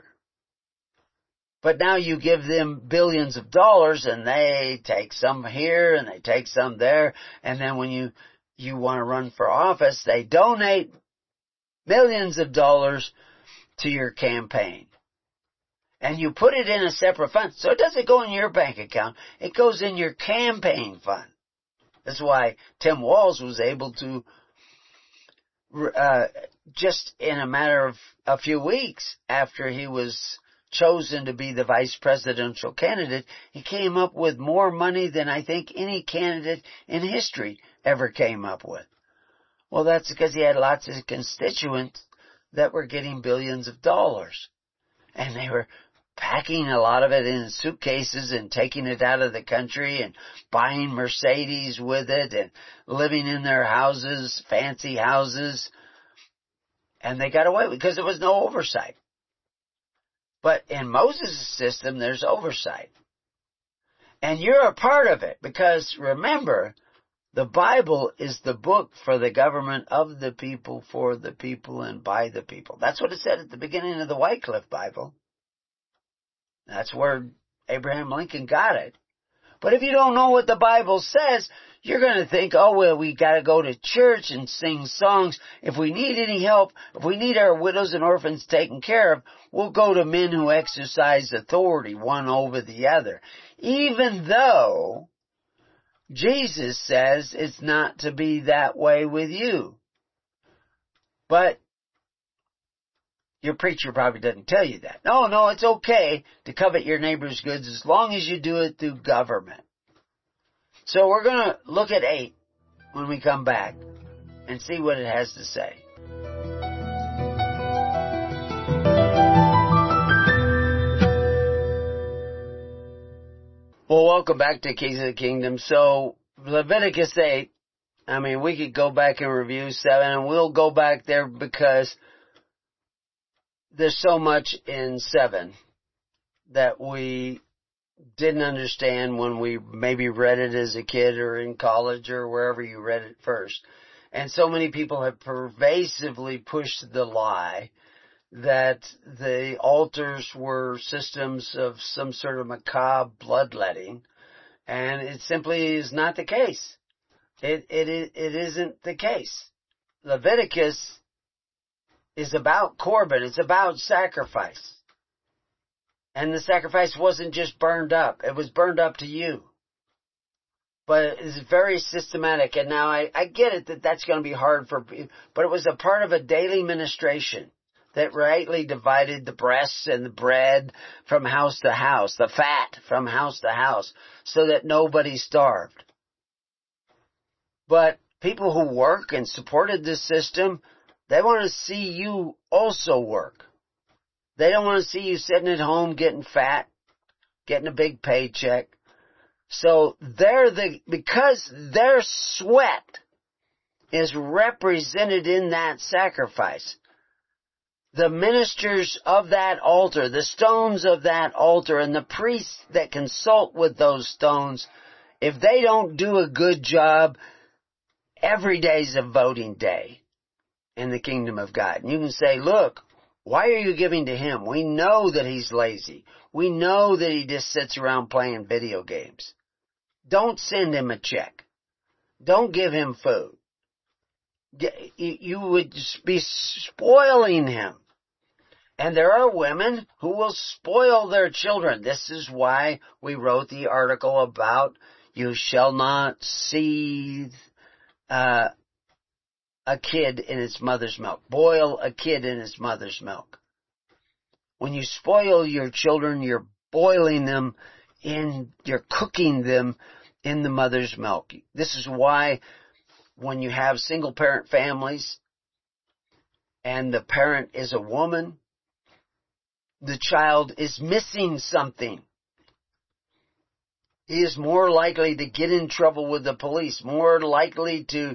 [SPEAKER 2] But now you give them billions of dollars and they take some here and they take some there, and then when you you want to run for office, they donate millions of dollars to your campaign. And you put it in a separate fund. So it doesn't go in your bank account. It goes in your campaign fund. That's why Tim Walz was able to, uh, just in a matter of a few weeks after he was chosen to be the vice presidential candidate, he came up with more money than I think any candidate in history ever came up with. Well, that's because he had lots of constituents that were getting billions of dollars. And they were packing a lot of it in suitcases and taking it out of the country and buying Mercedes with it and living in their houses, fancy houses. And they got away with it because there was no oversight. But in Moses' system, there's oversight. And you're a part of it because, remember, the Bible is the book for the government of the people, for the people, and by the people. That's what it said at the beginning of the Wycliffe Bible. That's where Abraham Lincoln got it. But if you don't know what the Bible says, you're going to think, oh, well, we got to go to church and sing songs. If we need any help, if we need our widows and orphans taken care of, we'll go to men who exercise authority one over the other. Even though Jesus says it's not to be that way with you. But your preacher probably doesn't tell you that. No, no, it's okay to covet your neighbor's goods as long as you do it through government. So we're going to look at eight when we come back and see what it has to say. Well, welcome back to Keys of the Kingdom. So Leviticus eight, I mean, we could go back and review seven, and we'll go back there because there's so much in seven that we didn't understand when we maybe read it as a kid or in college or wherever you read it first. And so many people have pervasively pushed the lie that the altars were systems of some sort of macabre bloodletting, and it simply is not the case. It, it, it isn't the case. Leviticus is about Corban. It's about sacrifice. And the sacrifice wasn't just burned up. It was burned up to you. But it's very systematic. And now I, I get it that that's going to be hard for people. But it was a part of a daily ministration that rightly divided the breasts and the bread from house to house, the fat from house to house, so that nobody starved. But people who work and supported this system, they want to see you also work. They don't want to see you sitting at home getting fat, getting a big paycheck. So they're the, because their sweat is represented in that sacrifice. The ministers of that altar, the stones of that altar, and the priests that consult with those stones, if they don't do a good job, every day's a voting day in the kingdom of God. And you can say, look, why are you giving to him? We know that he's lazy. We know that he just sits around playing video games. Don't send him a check. Don't give him food. You would be spoiling him. And there are women who will spoil their children. This is why we wrote the article about you shall not seethe uh, a kid in its mother's milk. Boil a kid in its mother's milk. When you spoil your children, you're boiling them in, you're cooking them in the mother's milk. This is why when you have single parent families and the parent is a woman, the child is missing something. He is more likely to get in trouble with the police, more likely to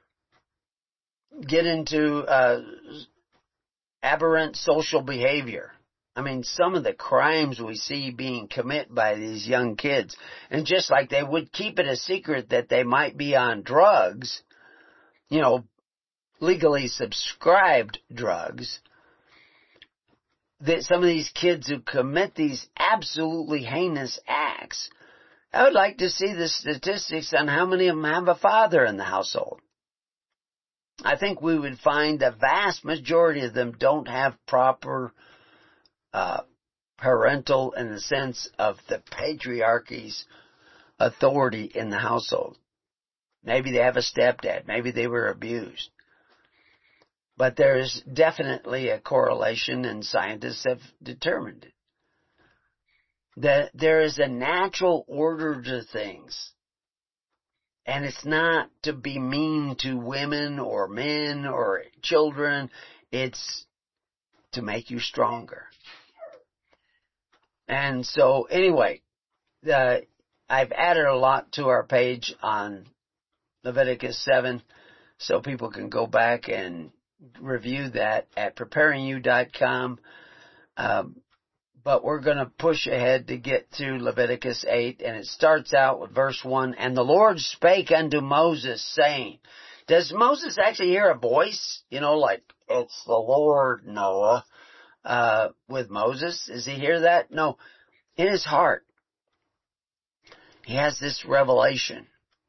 [SPEAKER 2] get into uh, aberrant social behavior. I mean, some of the crimes we see being committed by these young kids, and just like they would keep it a secret that they might be on drugs, you know, legally subscribed drugs, that some of these kids who commit these absolutely heinous acts, I would like to see the statistics on how many of them have a father in the household. I think we would find the vast majority of them don't have proper uh, parental, in the sense of the patriarchy's authority in the household. Maybe they have a stepdad. Maybe they were abused. But there is definitely a correlation, and scientists have determined it, that there is a natural order to things. And it's not to be mean to women or men or children. It's to make you stronger. And so, anyway, uh, I've added a lot to our page on Leviticus seven, so people can go back and review that at preparing you dot com. Um, but we're going to push ahead to get to Leviticus eight, and it starts out with verse one, and the Lord spake unto Moses, saying, does Moses actually hear a voice? You know, like, it's the Lord, Noah, uh, with Moses? Does he hear that? No. In his heart. he has this revelation.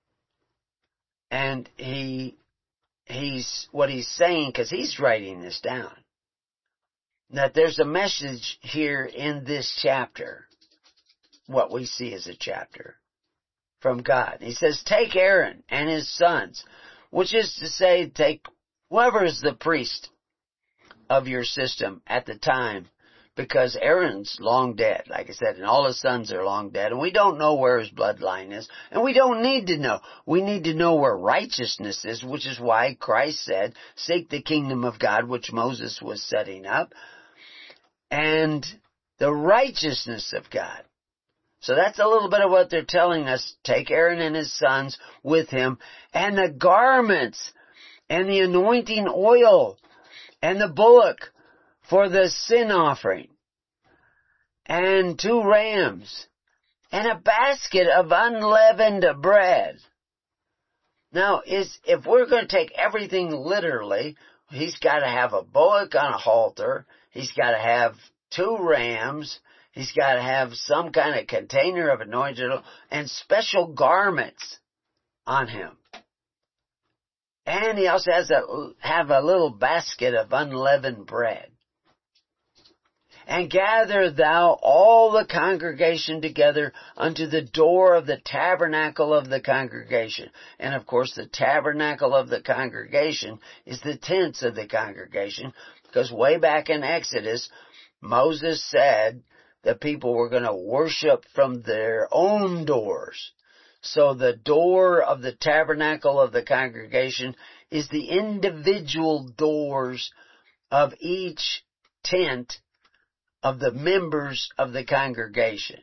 [SPEAKER 2] And he, he's, what he's saying, because he's writing this down, that there's a message here in this chapter, what we see as a chapter, from God. He says, take Aaron and his sons, which is to say, take whoever is the priest of your system at the time, because Aaron's long dead, like I said, and all his sons are long dead, and we don't know where his bloodline is, and we don't need to know. We need to know where righteousness is, which is why Christ said, seek the kingdom of God, which Moses was setting up, and the righteousness of God. So that's a little bit of what they're telling us. Take Aaron and his sons with him, and the garments, and the anointing oil, and the bullock for the sin offering, and two rams, and a basket of unleavened bread. Now, is if we're going to take everything literally, he's got to have a bullock on a halter, he's got to have two rams, he's got to have some kind of container of anointed oil, and special garments on him. And he also has to have a little basket of unleavened bread. And gather thou all the congregation together unto the door of the tabernacle of the congregation. And of course the tabernacle of the congregation is the tents of the congregation, because way back in Exodus, Moses said the people were going to worship from their own doors. So the door of the tabernacle of the congregation is the individual doors of each tent of the members of the congregation.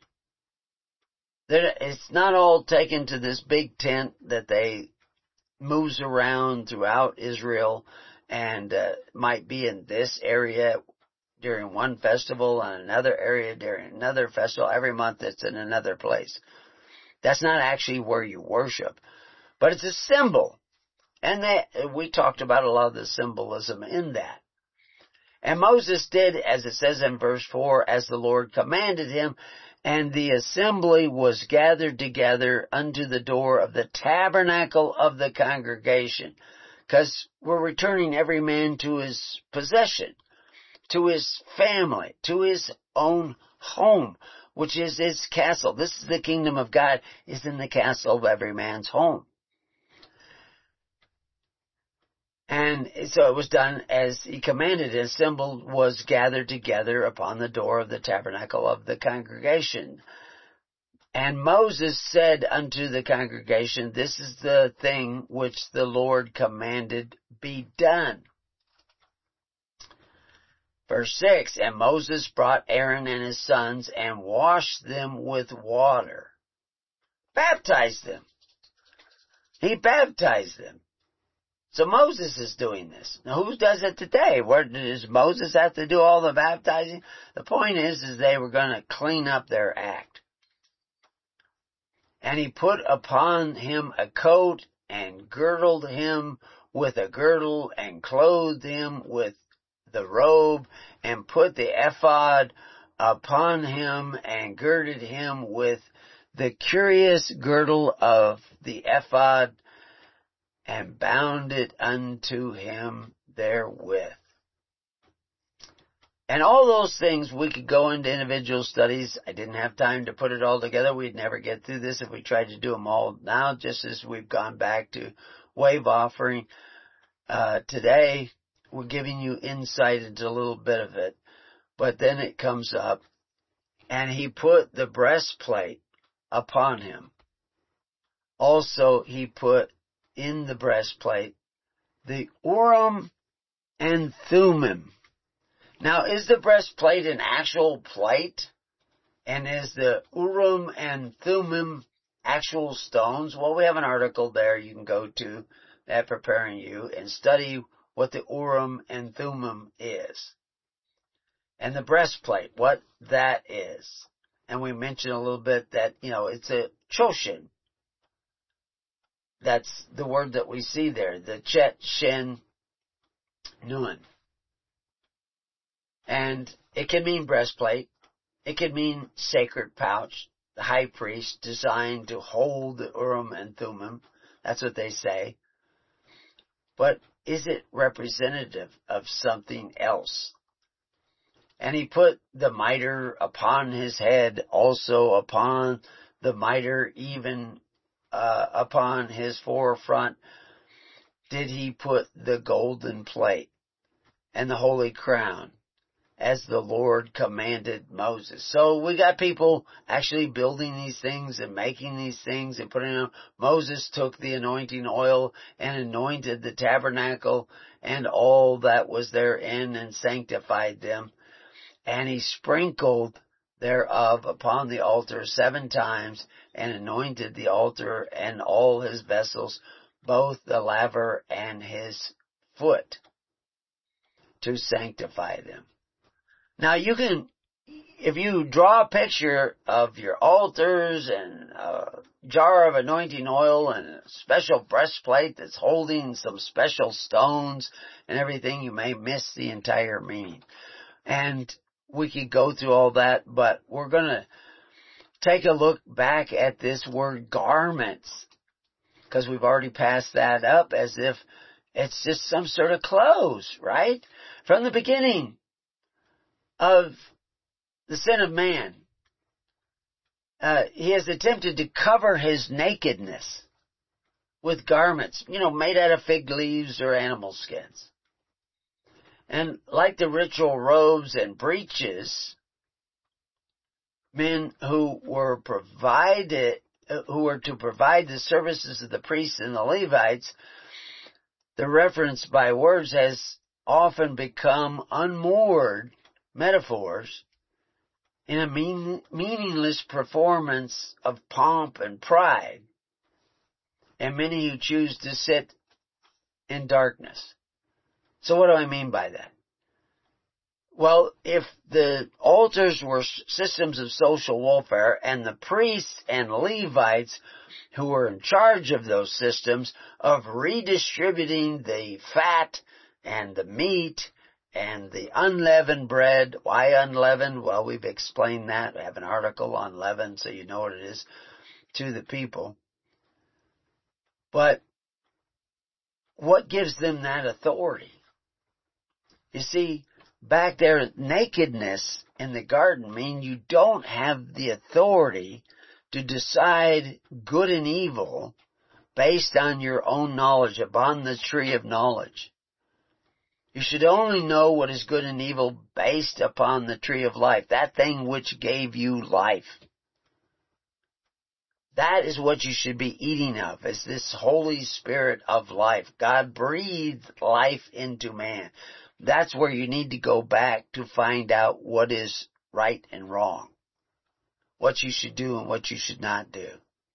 [SPEAKER 2] It's not all taken to this big tent that they moves around throughout Israel and uh, might be in this area during one festival and another area during another festival. Every month it's in another place. That's not actually where you worship, but it's a symbol. And that, we talked about a lot of the symbolism in that. And Moses did, as it says in verse four, as the Lord commanded him, and the assembly was gathered together unto the door of the tabernacle of the congregation. Because we're returning every man to his possession, to his family, to his own home, which is his castle. This is the kingdom of God, is in the castle of every man's home. And so it was done as he commanded. The assembly was gathered together upon the door of the tabernacle of the congregation. And Moses said unto the congregation, this is the thing which the Lord commanded be done. Verse six, and Moses brought Aaron and his sons and washed them with water. Baptized them. He baptized them. So Moses is doing this. Now who does it today? Where does Moses have to do all the baptizing? The point is, is they were going to clean up their act. And he put upon him a coat and girdled him with a girdle and clothed him with the robe and put the ephod upon him and girded him with the curious girdle of the ephod and bound it unto him therewith. And all those things, we could go into individual studies. I didn't have time to put it all together. We'd never get through this if we tried to do them all now, just as we've gone back to wave offering. Uh, today, we're giving you insight into a little bit of it. But then it comes up, and he put the breastplate upon him. Also, he put in the breastplate the Urim and Thummim. Now, is the breastplate an actual plate? And is the Urim and Thummim actual stones? Well, we have an article there you can go to that Preparing You and study what the Urim and Thummim is. And the breastplate, what that is. And we mentioned a little bit that, you know, it's a choshen. That's the word that we see there, the Chet Shin Nun. And it can mean breastplate. It can mean sacred pouch. high priest designed to hold the Urim and Thummim. That's what they say. But is it representative of something else? And he put the mitre upon his head, also upon the mitre, even uh, upon his forefront, did he put the golden plate and the holy crown, as the Lord commanded Moses. So we got people actually building these things and making these things and putting them. Moses took the anointing oil and anointed the tabernacle and all that was therein and sanctified them. And he sprinkled thereof upon the altar seven times and anointed the altar and all his vessels, both the laver and his foot, to sanctify them. Now you can, if you draw a picture of your altars and a jar of anointing oil and a special breastplate that's holding some special stones and everything, you may miss the entire meaning. And we could go through all that, but we're going to take a look back at this word garments, because we've already passed that up as if it's just some sort of clothes, right? From the beginning of the sin of man, uh, he has attempted to cover his nakedness with garments, you know, made out of fig leaves or animal skins. And like the ritual robes and breeches, men who were provided, uh, who were to provide the services of the priests and the Levites, the reference by words has often become unmoored metaphors in a mean, meaningless performance of pomp and pride, and many who choose to sit in darkness. So what do I mean by that? Well, if the altars were systems of social welfare and the priests and Levites who were in charge of those systems of redistributing the fat and the meat and the unleavened bread. Why unleavened? Well, we've explained that. I have an article on leaven, so you know what it is, to the people. But what gives them that authority? You see, back there, nakedness in the garden means you don't have the authority to decide good and evil based on your own knowledge, upon the tree of knowledge. You should only know what is good and evil based upon the tree of life, that thing which gave you life. That is what you should be eating of, is this Holy Spirit of life. God breathed life into man. That's where you need to go back to find out what is right and wrong, what you should do and what you should not do.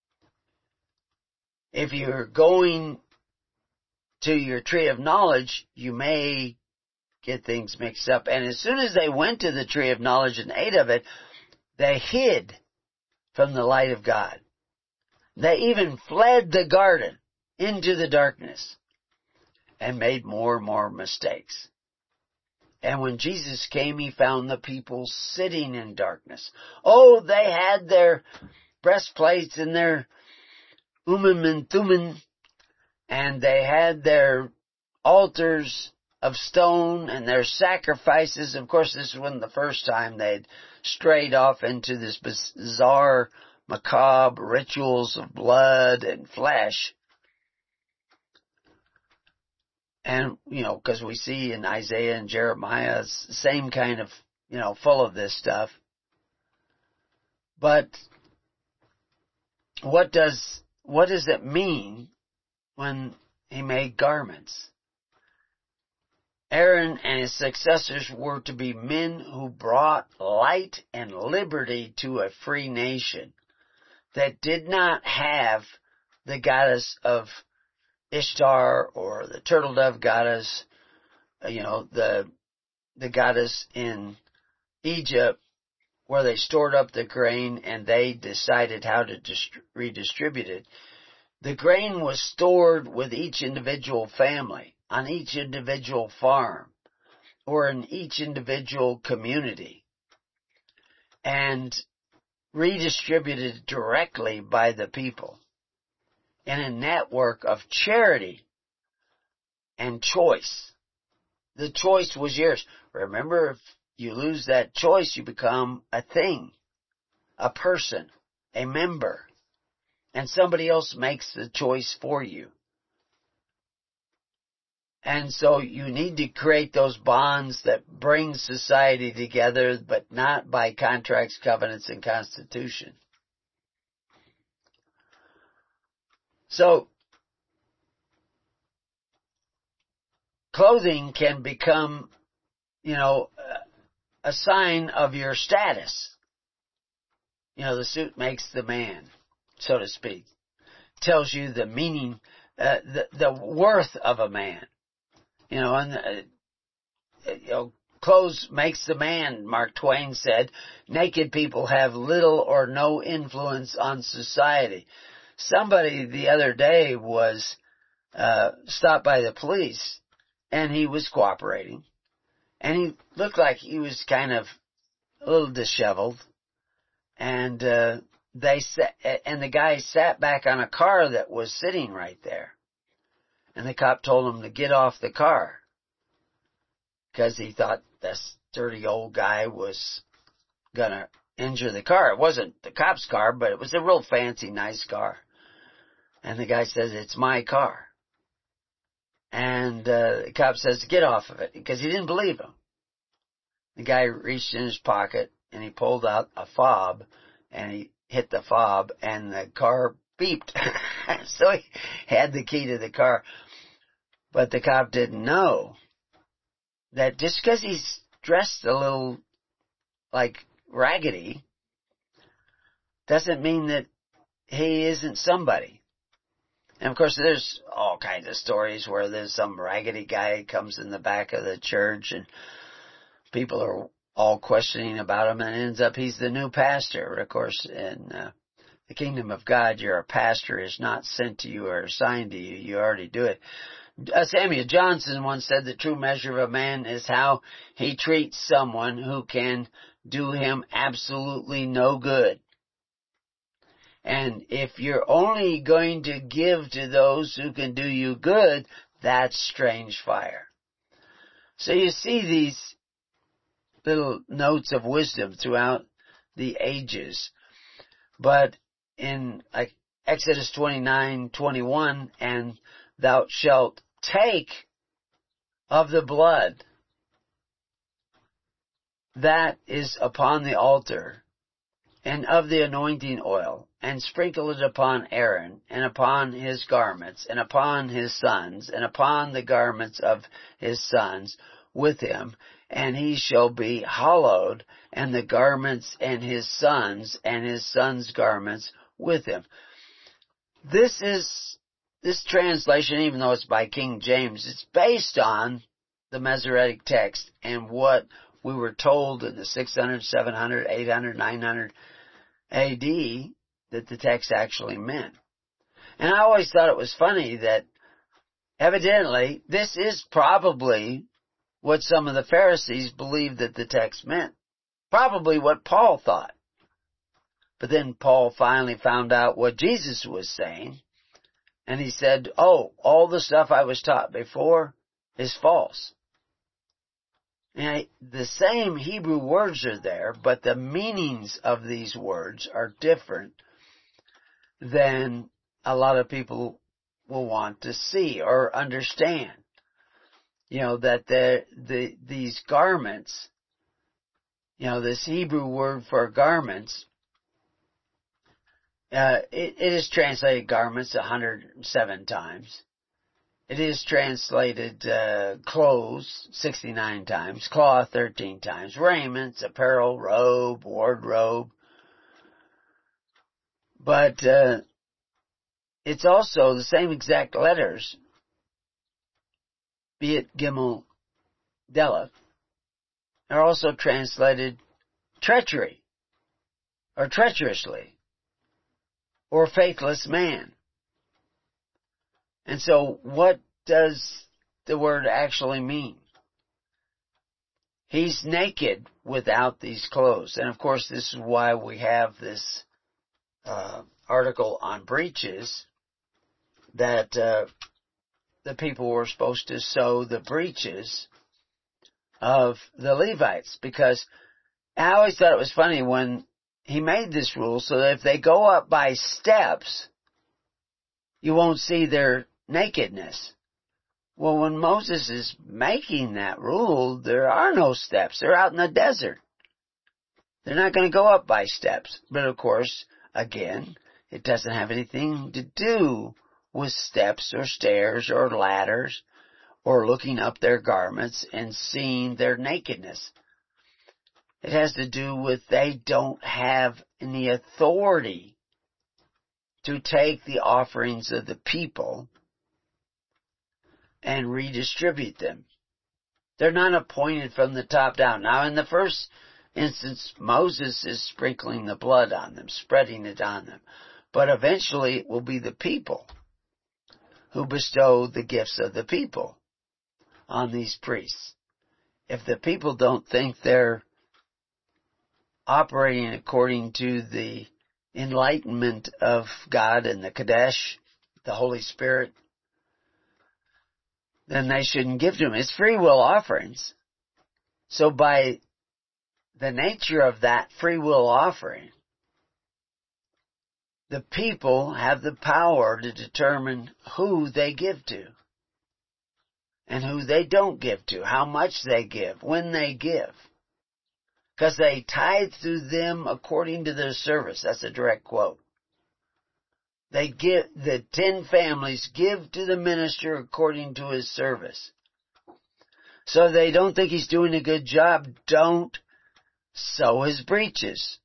[SPEAKER 2] If you're going to your tree of knowledge, you may get things mixed up. And as soon as they went to the tree of knowledge and ate of it, they hid from the light of God. They even fled the garden into the darkness and made more and more mistakes. And when Jesus came, he found the people sitting in darkness. Oh, they had their breastplates and their Urim and Thummim, and they had their altars of stone and their sacrifices. Of course, this wasn't the first time they'd strayed off into this bizarre, macabre rituals of blood and flesh. And, you know, because we see in Isaiah and Jeremiah, it's the same kind of, you know, full of this stuff. But what does, what does it mean when he made garments? Aaron and his successors were to be men who brought light and liberty to a free nation that did not have the goddess of Ishtar or the turtle dove goddess, you know, the the goddess in Egypt, where they stored up the grain and they decided how to dist- redistribute it. The grain was stored with each individual family, on each individual farm, or in each individual community. And redistributed directly by the people in a network of charity and choice. The choice was yours. Remember, if you lose that choice, you become a thing, a person, a member, and somebody else makes the choice for you. And so you need to create those bonds that bring society together, but not by contracts, covenants, and constitution. So, clothing can become, you know, a sign of your status. You know, the suit makes the man, so to speak. Tells you the meaning, uh, the, the worth of a man. You know, and, uh, you know, clothes makes the man, Mark Twain said. Naked people have little or no influence on society. Somebody the other day was uh stopped by the police, and he was cooperating. And he looked like he was kind of a little disheveled. And uh they sat, and the guy sat back on a car that was sitting right there. And the cop told him to get off the car, because he thought this dirty old guy was gonna injure the car. It wasn't the cop's car, but it was a real fancy, nice car. And the guy says, "It's my car." And uh, the cop says, "Get off of it," because he didn't believe him. The guy reached in his pocket and he pulled out a fob, and he hit the fob, and the car beeped. So he had the key to the car. But the cop didn't know that just because he's dressed a little like raggedy doesn't mean that he isn't somebody. And of course, there's all kinds of stories where there's some raggedy guy comes in the back of the church and people are all questioning about him, and it ends up he's the new pastor. But of course, in uh, the kingdom of God, you're a pastor is not sent to you or assigned to you. You already do it. Uh, Samuel Johnson once said the true measure of a man is how he treats someone who can do him absolutely no good. And if you're only going to give to those who can do you good, that's strange fire. So you see these little notes of wisdom throughout the ages. But in like Exodus twenty-nine twenty-one, and thou shalt take of the blood that is upon the altar, and of the anointing oil, and sprinkle it upon Aaron, and upon his garments, and upon his sons, and upon the garments of his sons with him, and he shall be hallowed, and the garments and his sons, and his sons' garments with him. This is, this translation, even though it's by King James, it's based on the Masoretic text and what we were told in the six hundred, seven hundred, eight hundred, nine hundred A D that the text actually meant. And I always thought it was funny that evidently this is probably what some of the Pharisees believed that the text meant. Probably what Paul thought. But then Paul finally found out what Jesus was saying, and he said, oh, all the stuff I was taught before is false. And the same Hebrew words are there, but the meanings of these words are different than a lot of people will want to see or understand. You know, that the, the, these garments, you know, this Hebrew word for garments, uh, it, it is translated garments one hundred seven times. It is translated uh, clothes sixty-nine times, cloth thirteen times, raiments, apparel, robe, wardrobe. But uh, it's also the same exact letters, be it Gimel, Deleth, are also translated treachery, or treacherously, or faithless man. And so what does the word actually mean? He's naked without these clothes. And of course, this is why we have this uh, article on breeches, that uh, the people were supposed to sew the breeches of the Levites. Because I always thought it was funny when he made this rule so that if they go up by steps, you won't see their nakedness. Well, when Moses is making that rule, there are no steps. They're out in the desert. They're not going to go up by steps. But of course, again, it doesn't have anything to do with steps or stairs or ladders or looking up their garments and seeing their nakedness. It has to do with they don't have any authority to take the offerings of the people and redistribute them. They're not appointed from the top down. Now, in the first instance, Moses is sprinkling the blood on them, spreading it on them. But eventually it will be the people who bestow the gifts of the people on these priests. If the people don't think they're operating according to the enlightenment of God and the Kadesh, the Holy Spirit, then they shouldn't give to him. It's free will offerings. So by the nature of that free will offering, the people have the power to determine who they give to and who they don't give to, how much they give, when they give. Because they tithe to them according to their service. That's a direct quote. They give, the ten families give to the minister according to his service. So they don't think he's doing a good job, don't sew his breeches.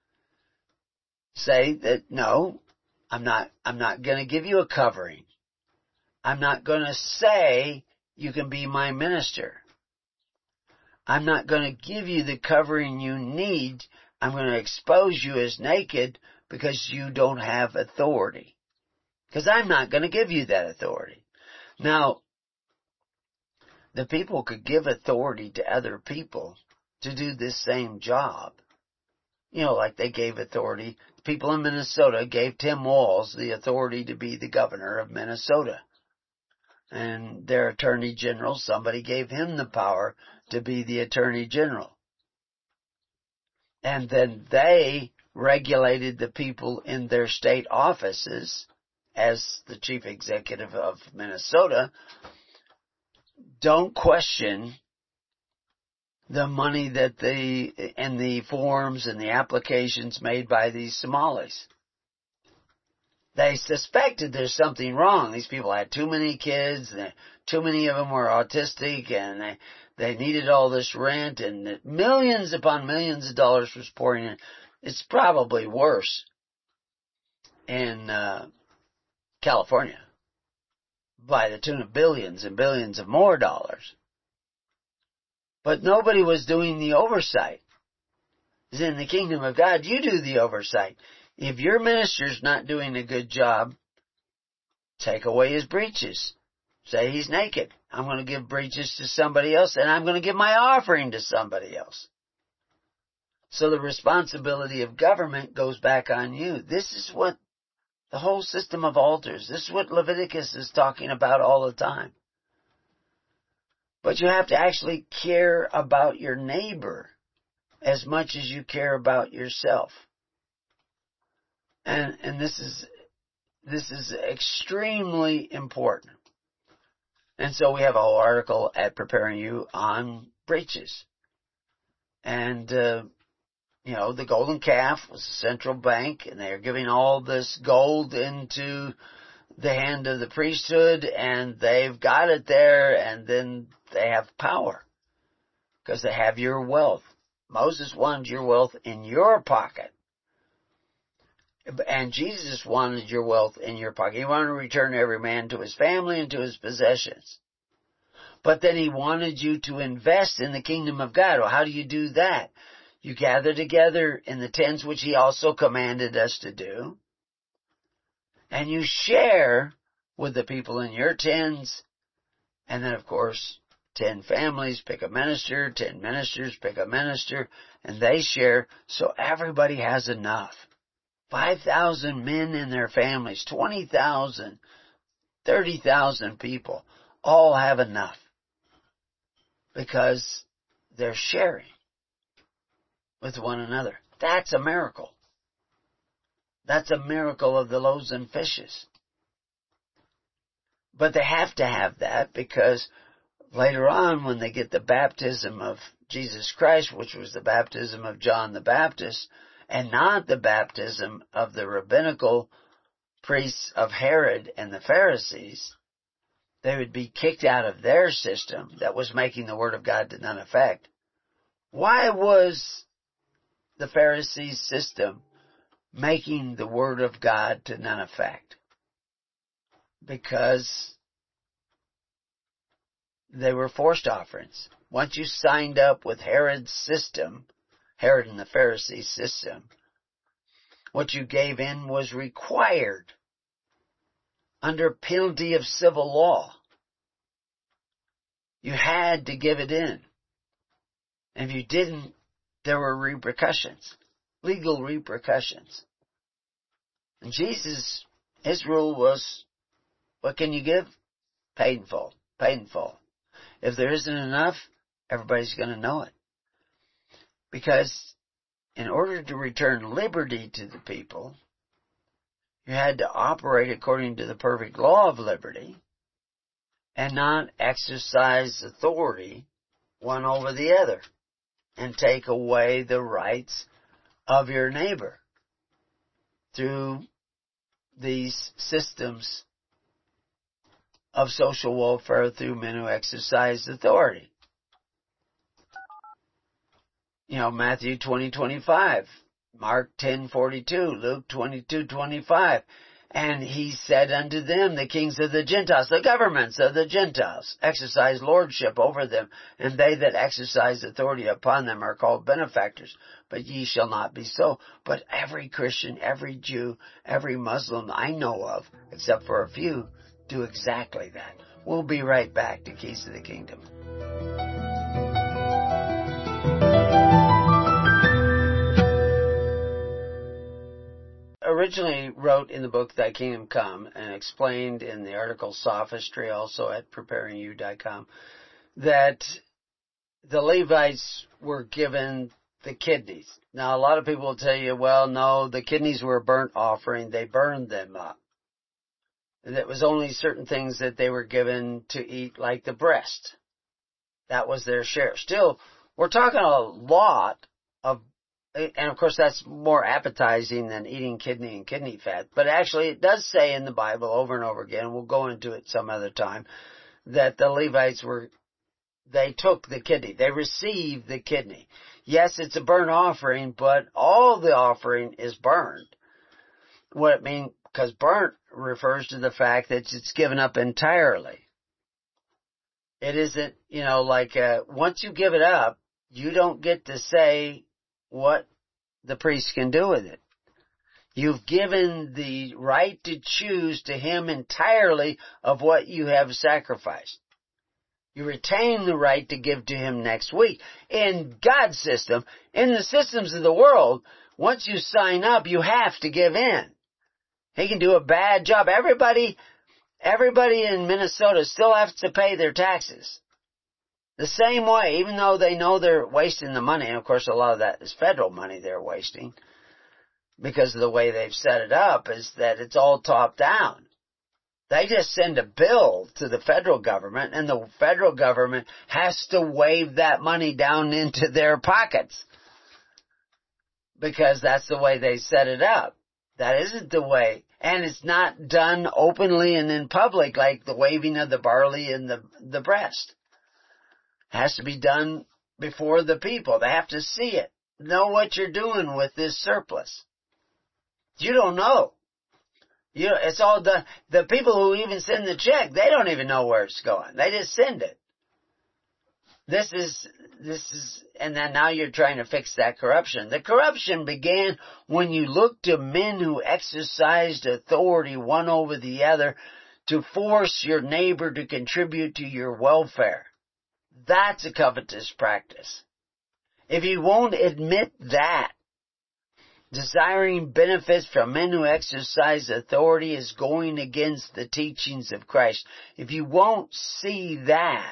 [SPEAKER 2] Say that, no, I'm not, I'm not going to give you a covering. I'm not going to say you can be my minister. I'm not going to give you the covering you need. I'm going to expose you as naked because you don't have authority. Because I'm not going to give you that authority. Now, the people could give authority to other people to do this same job. You know, like they gave authority. People in Minnesota gave Tim Walz the authority to be the governor of Minnesota. And their attorney general, somebody gave him the power to be the attorney general. And then they regulated the people in their state offices as the chief executive of Minnesota. Don't question the money that the, and the forms and the applications made by these Somalis. They suspected there's something wrong. These people had too many kids, and too many of them were autistic, and they, they needed all this rent, and millions upon millions of dollars was pouring in. It's probably worse in uh, California, by the tune of billions and billions of more dollars. But nobody was doing the oversight. It's in the kingdom of God, you do the oversight. If your minister's not doing a good job, take away his breeches. Say he's naked. I'm going to give breeches to somebody else, and I'm going to give my offering to somebody else. So the responsibility of government goes back on you. This is what the whole system of altars, this is what Leviticus is talking about all the time. But you have to actually care about your neighbor as much as you care about yourself. And, and this is, this is extremely important. And so we have a whole article at Preparing You on breeches. And, uh, you know, the golden calf was a central bank, and they are giving all this gold into the hand of the priesthood, and they've got it there, and then they have power because they have your wealth. Moses wanted your wealth in your pocket. And Jesus wanted your wealth in your pocket. He wanted to return every man to his family and to his possessions. But then he wanted you to invest in the kingdom of God. Well, how do you do that? You gather together in the tents, which he also commanded us to do. And you share with the people in your tents. And then, of course, Ten families pick a minister, ten ministers pick a minister, and they share so everybody has enough. five thousand men and their families, twenty thousand, thirty thousand people, all have enough because they're sharing with one another. That's a miracle. That's a miracle of the loaves and fishes. But they have to have that because later on when they get the baptism of Jesus Christ, which was the baptism of John the Baptist, and not the baptism of the rabbinical priests of Herod and the Pharisees, they would be kicked out of their system that was making the Word of God to none effect. Why was the Pharisees' system making the Word of God to none effect? Because they were forced offerings. Once you signed up with Herod's system, Herod and the Pharisees' system, what you gave in was required under penalty of civil law. You had to give it in. And if you didn't, there were repercussions, legal repercussions. And Jesus, his rule was, what can you give? Paid in full, paid in full. If there isn't enough, everybody's going to know it. Because in order to return liberty to the people, you had to operate according to the perfect law of liberty and not exercise authority one over the other and take away the rights of your neighbor through these systems of social welfare through men who exercise authority. You know, Matthew twenty twenty-five, Mark ten forty-two, Luke twenty-two twenty-five. And he said unto them, the kings of the Gentiles, the governments of the Gentiles, exercise lordship over them, and they that exercise authority upon them are called benefactors. But ye shall not be so. But every Christian, every Jew, every Muslim I know of, except for a few, do exactly that. We'll be right back to Keys to the Kingdom. Originally wrote in the book Thy Kingdom Come and explained in the article Sophistry, also at preparing you dot com, that the Levites were given the kidneys. Now a lot of people will tell you, well, no, the kidneys were a burnt offering. They burned them up. And it was only certain things that they were given to eat, like the breast. That was their share. Still, we're talking a lot of, and of course that's more appetizing than eating kidney and kidney fat. But actually it does say in the Bible over and over again, we'll go into it some other time, that the Levites were, they took the kidney. They received the kidney. Yes, it's a burnt offering, but all the offering is burned. What it means, because burnt refers to the fact that it's given up entirely. It isn't, you know, like, uh, once you give it up, you don't get to say what the priest can do with it. You've given the right to choose to him entirely of what you have sacrificed. You retain the right to give to him next week. In God's system, in the systems of the world, once you sign up, you have to give in. He can do a bad job. Everybody, everybody in Minnesota still has to pay their taxes. The same way, even though they know they're wasting the money, and of course a lot of that is federal money they're wasting, because of the way they've set it up, is that it's all top down. They just send a bill to the federal government, and the federal government has to wave that money down into their pockets, because that's the way they set it up. That isn't the way, and it's not done openly and in public like the waving of the barley and the, the breast. It has to be done before the people. They have to see it, know what you're doing with this surplus. You don't know. You know, it's all done. The people who even send the check, they don't even know where it's going. They just send it. This is, this is, and then now you're trying to fix that corruption. The corruption began when you looked to men who exercised authority one over the other to force your neighbor to contribute to your welfare. That's a covetous practice. If you won't admit that, desiring benefits from men who exercise authority is going against the teachings of Christ. If you won't see that,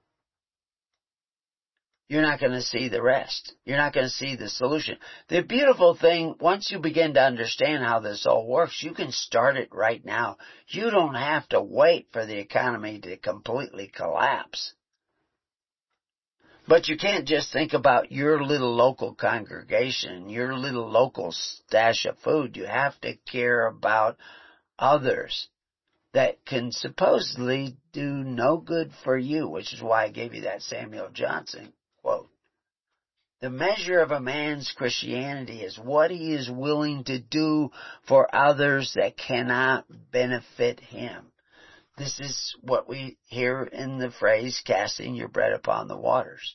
[SPEAKER 2] you're not going to see the rest. You're not going to see the solution. The beautiful thing, once you begin to understand how this all works, you can start it right now. You don't have to wait for the economy to completely collapse. But you can't just think about your little local congregation, your little local stash of food. You have to care about others that can supposedly do no good for you, which is why I gave you that Samuel Johnson quote. The measure of a man's Christianity is what he is willing to do for others that cannot benefit him. This is what we hear in the phrase, casting your bread upon the waters.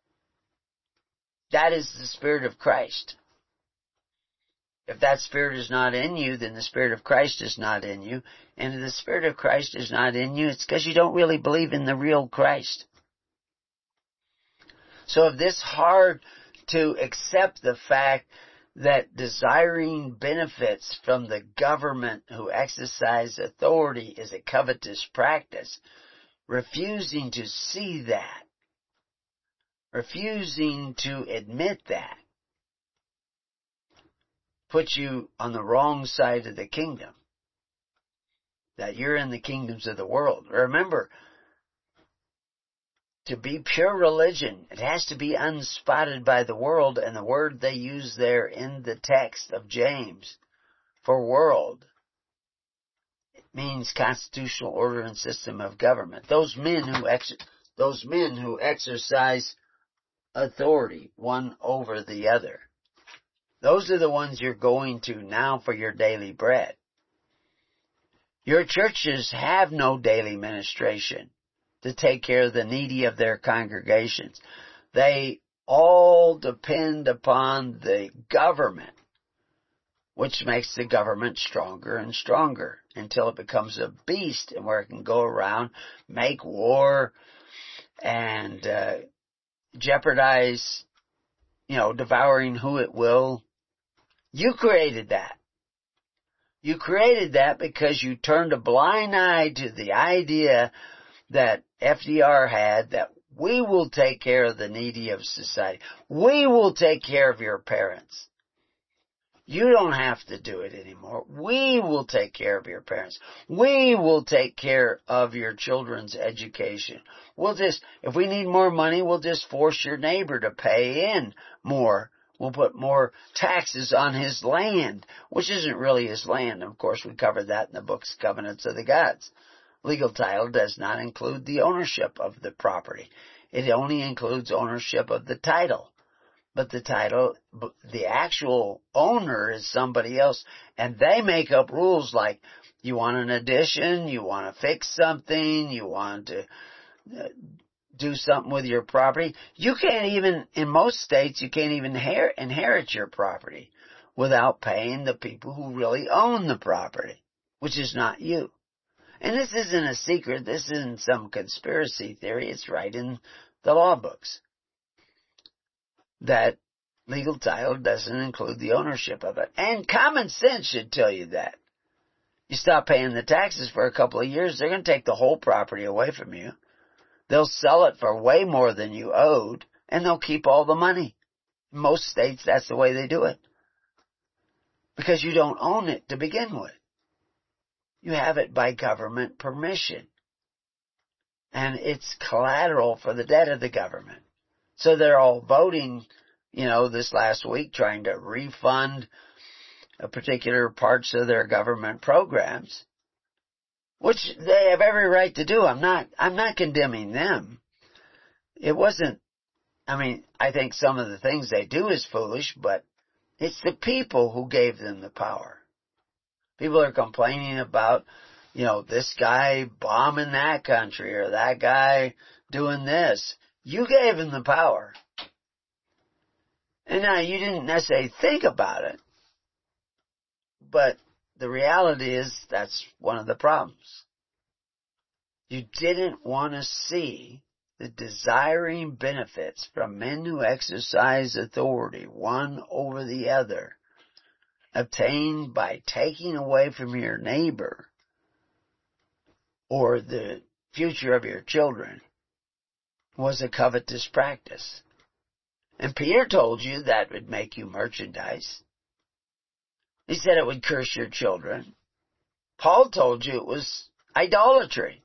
[SPEAKER 2] That is the Spirit of Christ. If that Spirit is not in you, then the Spirit of Christ is not in you. And if the Spirit of Christ is not in you, it's because you don't really believe in the real Christ. So if this hard to accept the fact that desiring benefits from the government who exercise authority is a covetous practice, refusing to see that, refusing to admit that, puts you on the wrong side of the kingdom. That you're in the kingdoms of the world. Remember, to be pure religion, it has to be unspotted by the world, and the word they use there in the text of James for world, it means constitutional order and system of government. Those men who ex- those men who exercise authority one over the other. Those are the ones you're going to now for your daily bread. Your churches have no daily ministration to take care of the needy of their congregations. They all depend upon the government, which makes the government stronger and stronger until it becomes a beast and where it can go around, make war, and uh, jeopardize, you know, devouring who it will. You created that. You created that because you turned a blind eye to the idea that F D R had that we will take care of the needy of society. We will take care of your parents. You don't have to do it anymore. We will take care of your parents. We will take care of your children's education. We'll just, if we need more money, we'll just force your neighbor to pay in more. We'll put more taxes on his land, which isn't really his land. Of course, we covered that in the books Covenants of the Gods. Legal title does not include the ownership of the property. It only includes ownership of the title. But the title, the actual owner is somebody else. And they make up rules like you want an addition, you want to fix something, you want to do something with your property. You can't even, in most states, you can't even inherit your property without paying the people who really own the property, which is not you. And this isn't a secret. This isn't some conspiracy theory. It's right in the law books. That legal title doesn't include the ownership of it. And common sense should tell you that. You stop paying the taxes for a couple of years, they're going to take the whole property away from you. They'll sell it for way more than you owed, and they'll keep all the money. In most states, that's the way they do it. Because you don't own it to begin with. You have it by government permission. And it's collateral for the debt of the government. So they're all voting, you know, this last week trying to refund a particular parts of their government programs, which they have every right to do. I'm not, I'm not condemning them. It wasn't, I mean, I think some of the things they do is foolish, but it's the people who gave them the power. People are complaining about, you know, this guy bombing that country or that guy doing this. You gave him the power. And now you didn't necessarily think about it. But the reality is that's one of the problems. You didn't want to see the desiring benefits from men who exercise authority one over the other, obtained by taking away from your neighbor or the future of your children, was a covetous practice. And Peter told you that would make you merchandise. He said it would curse your children. Paul told you it was idolatry.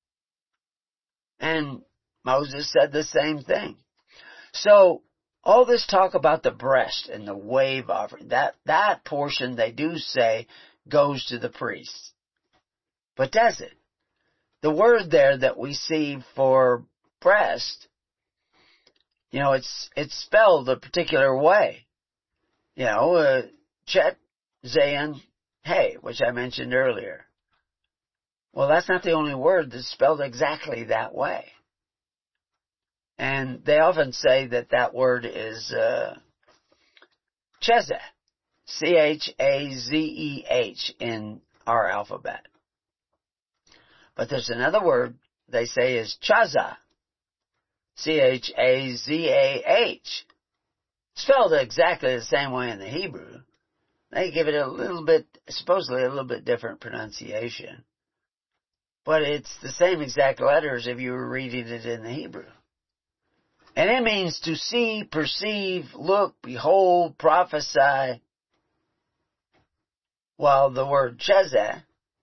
[SPEAKER 2] And Moses said the same thing. So, all this talk about the breast and the wave offering, that, that portion they do say goes to the priests. But does it? The word there that we see for breast, you know, it's, it's spelled a particular way. You know, uh, Chet, Zayin, Hey, which I mentioned earlier. Well, that's not the only word that's spelled exactly that way. And they often say that that word is uh, Chezeh, C H A Z E H in our alphabet. But there's another word they say is Chazah, C H A Z A H, spelled exactly the same way in the Hebrew. They give it a little bit, supposedly a little bit different pronunciation. But it's the same exact letters if you were reading it in the Hebrew. And it means to see, perceive, look, behold, prophesy. While the word Chezeh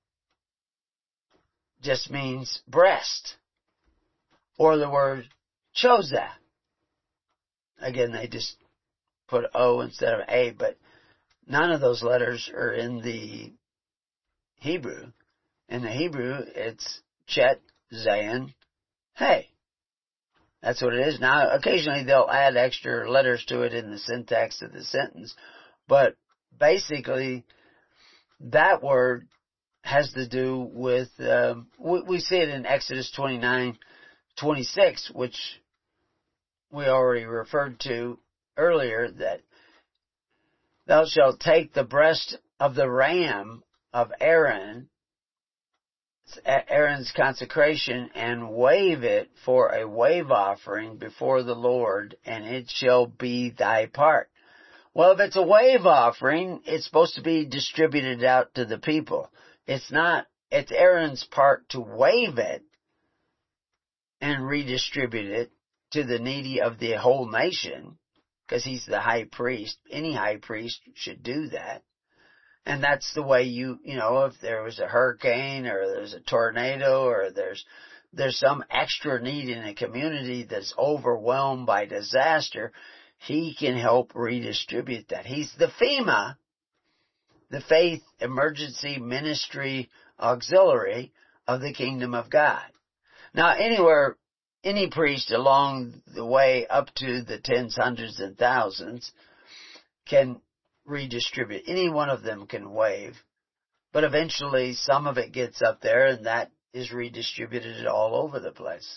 [SPEAKER 2] just means breast. Or the word Chozeh. Again, they just put O instead of A, but none of those letters are in the Hebrew. In the Hebrew, it's Chet, Zayin, Hey. That's what it is. Now, occasionally they'll add extra letters to it in the syntax of the sentence, but basically that word has to do with, um, we, we see it in Exodus twenty-nine twenty-six, which we already referred to earlier, that thou shalt take the breast of the ram of Aaron, Aaron's consecration, and wave it for a wave offering before the Lord, and it shall be thy part. Well, if it's a wave offering, it's supposed to be distributed out to the people. It's not, it's Aaron's part to wave it and redistribute it to the needy of the whole nation, because he's the high priest. Any high priest should do that. And that's the way you, you know, if there was a hurricane or there's a tornado or there's, there's some extra need in a community that's overwhelmed by disaster, he can help redistribute that. He's the FEMA, the Faith Emergency Ministry Auxiliary of the Kingdom of God. Now, anywhere, any priest along the way up to the tens, hundreds, and thousands can redistribute. Any one of them can wave. But eventually some of it gets up there and that is redistributed all over the place.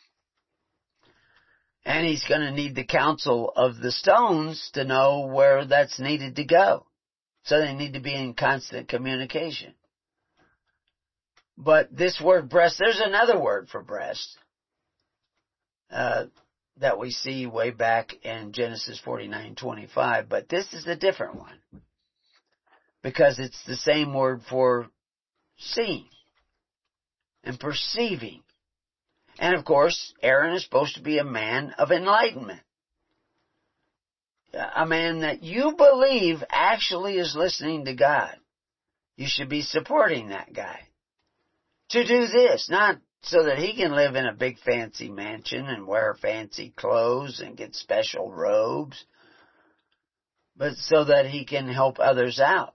[SPEAKER 2] And he's going to need the counsel of the stones to know where that's needed to go. So they need to be in constant communication. But this word breast, there's another word for breast uh, that we see way back in Genesis forty-nine twenty-five, but this is a different one because it's the same word for seeing and perceiving. And of course, Aaron is supposed to be a man of enlightenment. A man that you believe actually is listening to God. You should be supporting that guy to do this, not so that he can live in a big fancy mansion and wear fancy clothes and get special robes, but so that he can help others out.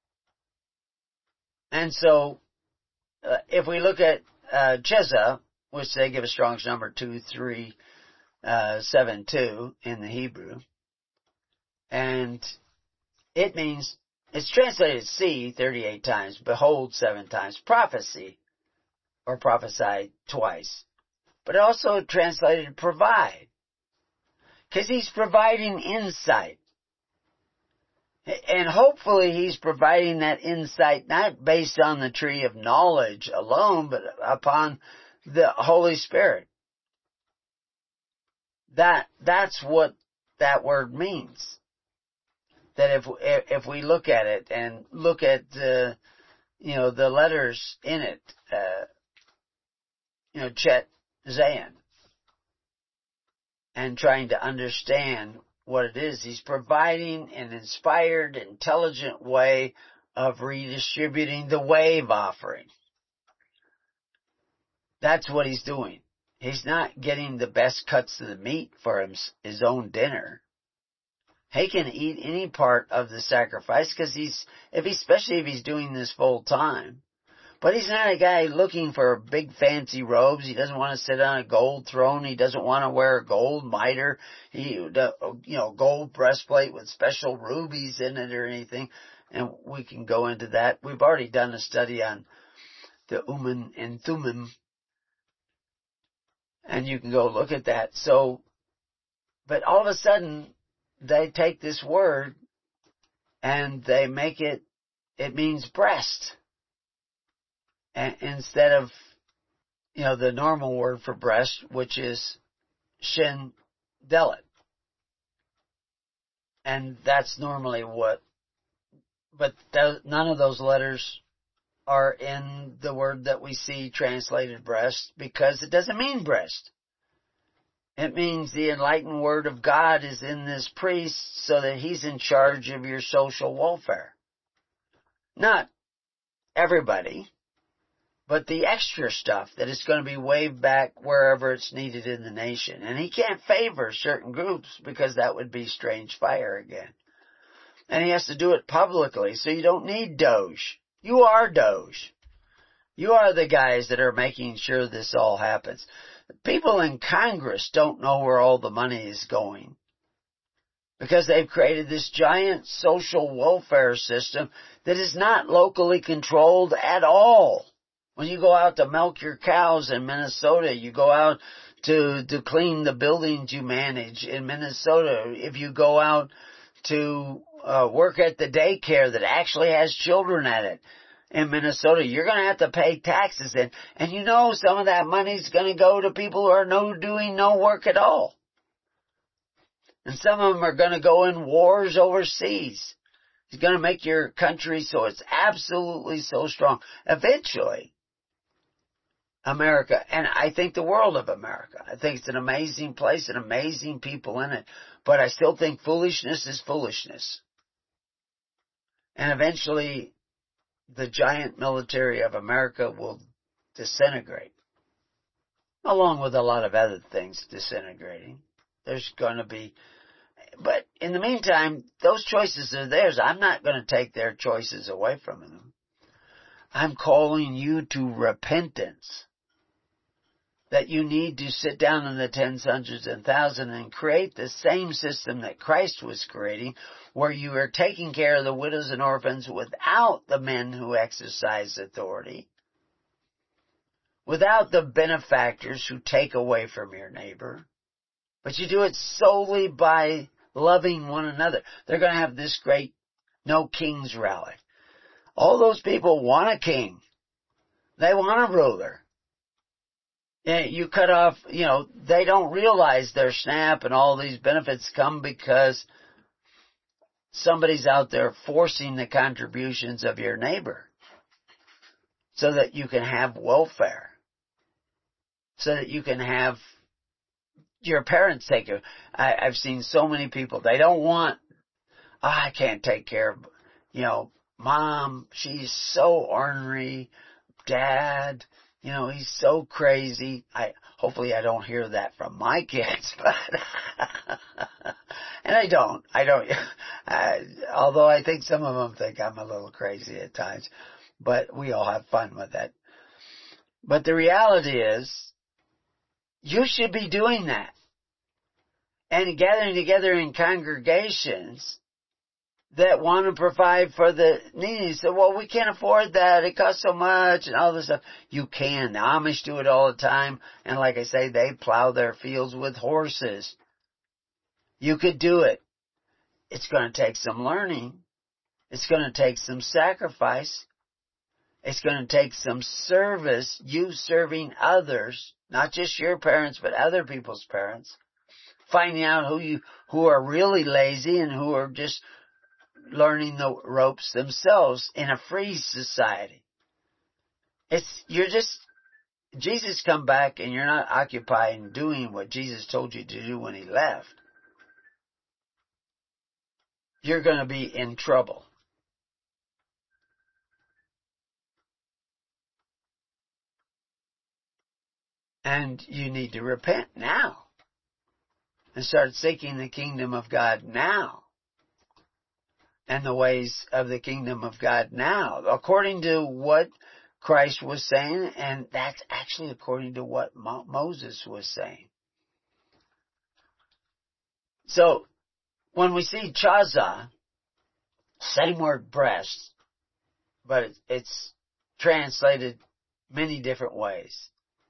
[SPEAKER 2] And so, uh, if we look at uh, Chezeh, which they give a Strong's number two three seven two in the Hebrew, and it means, it's translated see thirty-eight times, behold seven times, prophecy, or prophesy twice. But also translated provide. Because he's providing insight. And hopefully he's providing that insight not based on the tree of knowledge alone, but upon the Holy Spirit. that, that's what that word means. That if, if we look at it and look at, uh, you know, the letters in it, uh, you know, Chet Zayan, and trying to understand what it is, he's providing an inspired, intelligent way of redistributing the wave offering. That's what he's doing. He's not getting the best cuts of the meat for him, his own dinner. He can eat any part of the sacrifice because he's, if he, especially if he's doing this full time. But he's not a guy looking for big fancy robes. He doesn't want to sit on a gold throne. He doesn't want to wear a gold mitre. He, you know, gold breastplate with special rubies in it or anything. And we can go into that. We've already done a study on the Urim and Thummim. And you can go look at that. So, but all of a sudden, they take this word and they make it, it means breast. And instead of, you know, the normal word for breast, which is shin delet. And that's normally what, but th- none of those letters are in the word that we see translated breast because it doesn't mean breast. It means the enlightened word of God is in this priest so that he's in charge of your social welfare. Not everybody, but the extra stuff that is going to be waved back wherever it's needed in the nation. And he can't favor certain groups because that would be strange fire again. And he has to do it publicly, so you don't need Doge. You are Doge. You are the guys that are making sure this all happens. People in Congress don't know where all the money is going because they've created this giant social welfare system that is not locally controlled at all. When you go out to milk your cows in Minnesota, you go out to, to clean the buildings you manage in Minnesota, if you go out to uh, work at the daycare that actually has children at it in Minnesota, you're going to have to pay taxes. And, and you know some of that money's going to go to people who are no doing no work at all. And some of them are going to go in wars overseas. It's going to make your country so it's absolutely so strong. Eventually, America, and I think the world of America, I think it's an amazing place and amazing people in it, but I still think foolishness is foolishness. And eventually, the giant military of America will disintegrate, along with a lot of other things disintegrating. There's going to be, but in the meantime, those choices are theirs. I'm not going to take their choices away from them. I'm calling you to repentance. That you need to sit down in the tens, hundreds, and thousands and create the same system that Christ was creating, where you are taking care of the widows and orphans without the men who exercise authority, without the benefactors who take away from your neighbor, but you do it solely by loving one another. They're going to have this great No Kings rally. All those people want a king. They want a ruler. You cut off, you know, they don't realize their SNAP and all these benefits come because somebody's out there forcing the contributions of your neighbor so that you can have welfare, so that you can have your parents take care. I, I've seen so many people, they don't want, oh, I can't take care of, you know, mom, she's so ornery, dad, you know, he's so crazy. I hopefully I don't hear that from my kids, but and I don't. I don't. Uh, although I think some of them think I'm a little crazy at times, but we all have fun with it. But the reality is, you should be doing that and gathering together in congregations that want to provide for the needy. So, well, we can't afford that. It costs so much and all this stuff. You can. The Amish do it all the time. And like I say, they plow their fields with horses. You could do it. It's going to take some learning. It's going to take some sacrifice. It's going to take some service, you serving others, not just your parents, but other people's parents. finding out who you, who are really lazy and who are just learning the ropes themselves in a free society. It's, you're just, Jesus come back and you're not occupied in doing what Jesus told you to do when he left. You're going to be in trouble. And you need to repent now. And start seeking the kingdom of God now. And the ways of the kingdom of God now. According to what Christ was saying, and that's actually according to what Mo- Moses was saying. So, when we see chaza, same word breast, but it's, it's translated many different ways.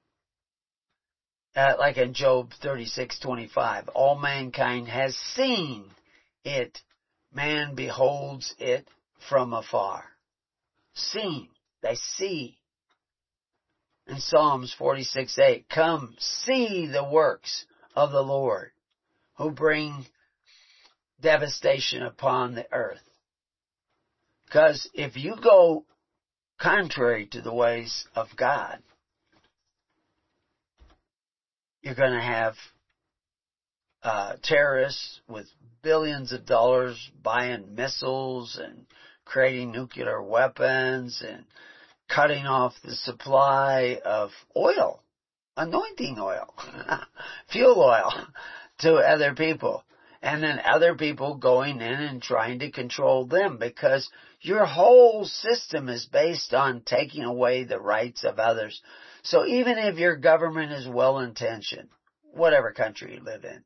[SPEAKER 2] Uh, like in Job thirty-six twenty-five, all mankind has seen it. Man beholds it from afar. Seen. They see. In Psalms forty-six eight, come see the works of the Lord, who bring devastation upon the earth. Because if you go contrary to the ways of God, you're going to have uh, terrorists with billions of dollars buying missiles and creating nuclear weapons and cutting off the supply of oil, anointing oil, fuel oil to other people. And then other people going in and trying to control them, because your whole system is based on taking away the rights of others. So even if your government is well-intentioned, whatever country you live in,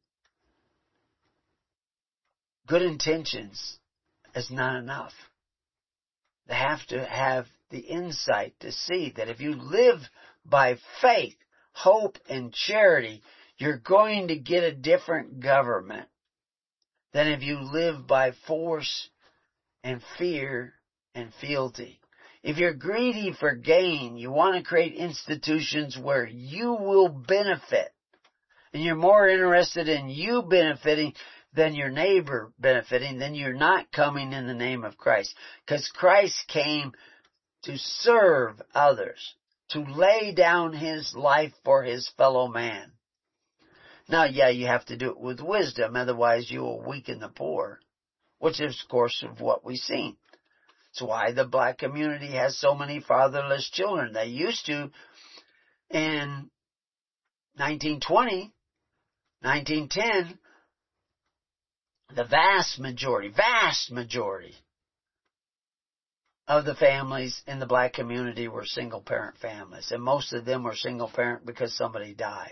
[SPEAKER 2] good intentions is not enough. They have to have the insight to see that if you live by faith, hope, and charity, you're going to get a different government than if you live by force and fear and fealty. If you're greedy for gain, you want to create institutions where you will benefit, and you're more interested in you benefiting than your neighbor benefiting, then you're not coming in the name of Christ. Because Christ came to serve others, to lay down his life for his fellow man. Now, yeah, you have to do it with wisdom, otherwise you will weaken the poor, which is, of course, of what we've seen. It's why the black community has so many fatherless children. They used to, in nineteen twenty, nineteen ten, the vast majority, vast majority of the families in the black community were single-parent families. And most of them were single-parent because somebody died.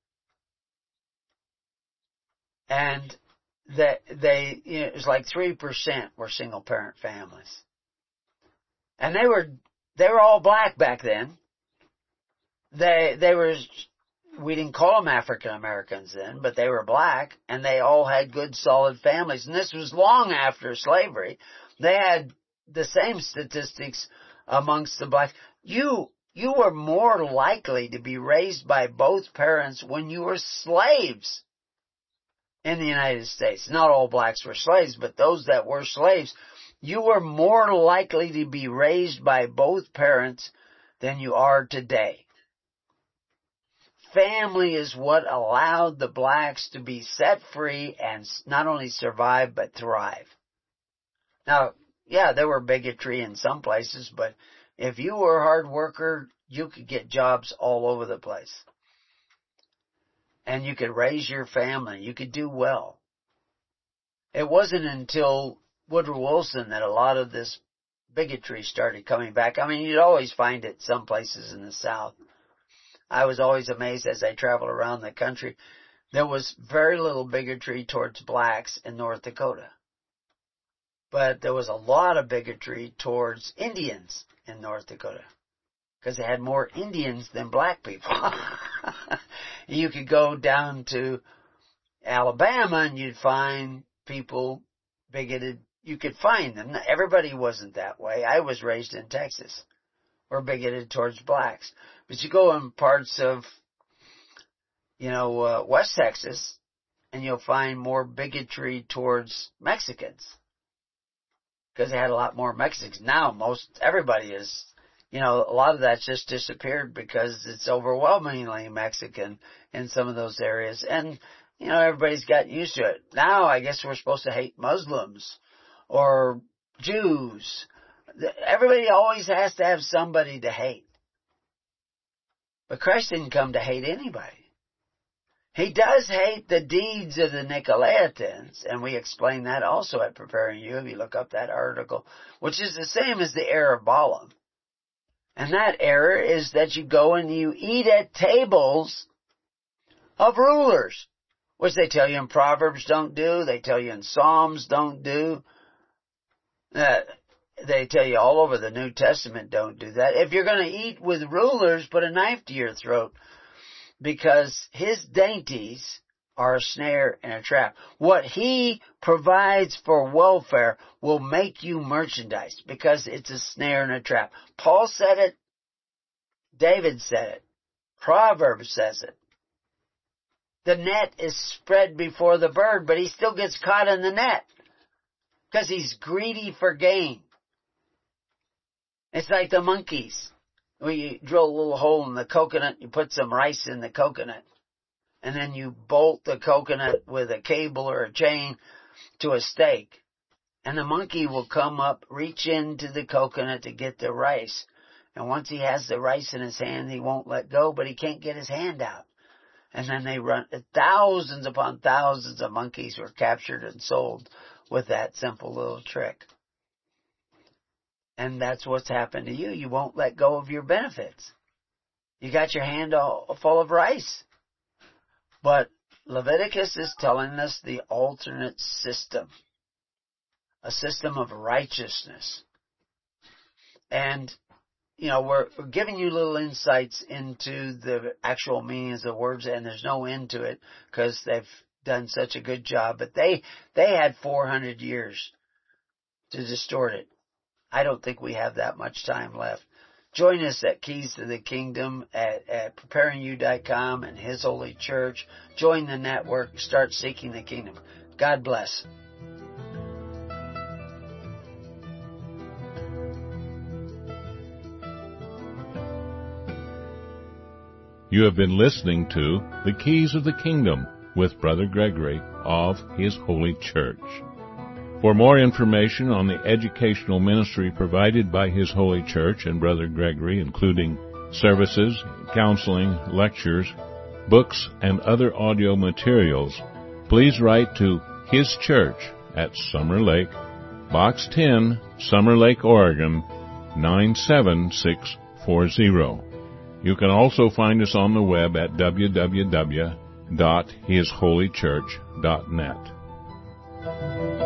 [SPEAKER 2] And that they, you know, it was like three percent were single-parent families. And they were, they were all black back then. They, they were, we didn't call them African Americans then, but they were black, and they all had good, solid families. And this was long after slavery. They had the same statistics amongst the blacks. You, you were more likely to be raised by both parents when you were slaves in the United States. Not all blacks were slaves, but those that were slaves, you were more likely to be raised by both parents than you are today. Family is what allowed the blacks to be set free and not only survive, but thrive. Now, yeah, there were bigotry in some places, but if you were a hard worker, you could get jobs all over the place. And you could raise your family. You could do well. It wasn't until Woodrow Wilson that a lot of this bigotry started coming back. I mean, you'd always find it some places in the South. I was always amazed as I traveled around the country. There was very little bigotry towards blacks in North Dakota. But there was a lot of bigotry towards Indians in North Dakota, because they had more Indians than black people. You could go down to Alabama and you'd find people bigoted. You could find them. Everybody wasn't that way. I was raised in Texas. We're bigoted towards blacks. But you go in parts of, you know, uh, West Texas, and you'll find more bigotry towards Mexicans. Because they had a lot more Mexicans. Now most, everybody is, you know, a lot of that's just disappeared because it's overwhelmingly Mexican in some of those areas. And, you know, everybody's gotten used to it. Now I guess we're supposed to hate Muslims or Jews. Everybody always has to have somebody to hate. But Christ didn't come to hate anybody. He does hate the deeds of the Nicolaitans, and we explain that also at Preparing You, if you look up that article, which is the same as the error of Balaam. And that error is that you go and you eat at tables of rulers, which they tell you in Proverbs don't do, they tell you in Psalms don't do, uh, they tell you all over the New Testament don't do that. If you're going to eat with rulers, put a knife to your throat, because his dainties are a snare and a trap. What he provides for welfare will make you merchandise, because it's a snare and a trap. Paul said it. David said it. Proverbs says it. The net is spread before the bird, but he still gets caught in the net because he's greedy for gain. It's like the monkeys. When you drill a little hole in the coconut, you put some rice in the coconut, and then you bolt the coconut with a cable or a chain to a stake, and the monkey will come up, reach into the coconut to get the rice, and once he has the rice in his hand, he won't let go, but he can't get his hand out. And then they run, thousands upon thousands of monkeys were captured and sold with that simple little trick. And that's what's happened to you. You won't let go of your benefits. You got your hand all full of rice. But Leviticus is telling us the alternate system. A system of righteousness. And, you know, we're, we're giving you little insights into the actual meanings of the words, and there's no end to it because they've done such a good job. But they, they had four hundred years to distort it. I don't think we have that much time left. Join us at Keys to the Kingdom at, at preparing you dot com and His Holy Church. Join the network. Start seeking the kingdom. God bless.
[SPEAKER 1] You have been listening to The Keys of the Kingdom with Brother Gregory of His Holy Church. For more information on the educational ministry provided by His Holy Church and Brother Gregory, including services, counseling, lectures, books, and other audio materials, please write to His Church at Summer Lake, Box ten, Summer Lake, Oregon, nine seven six four zero. You can also find us on the web at w w w dot his holy church dot net.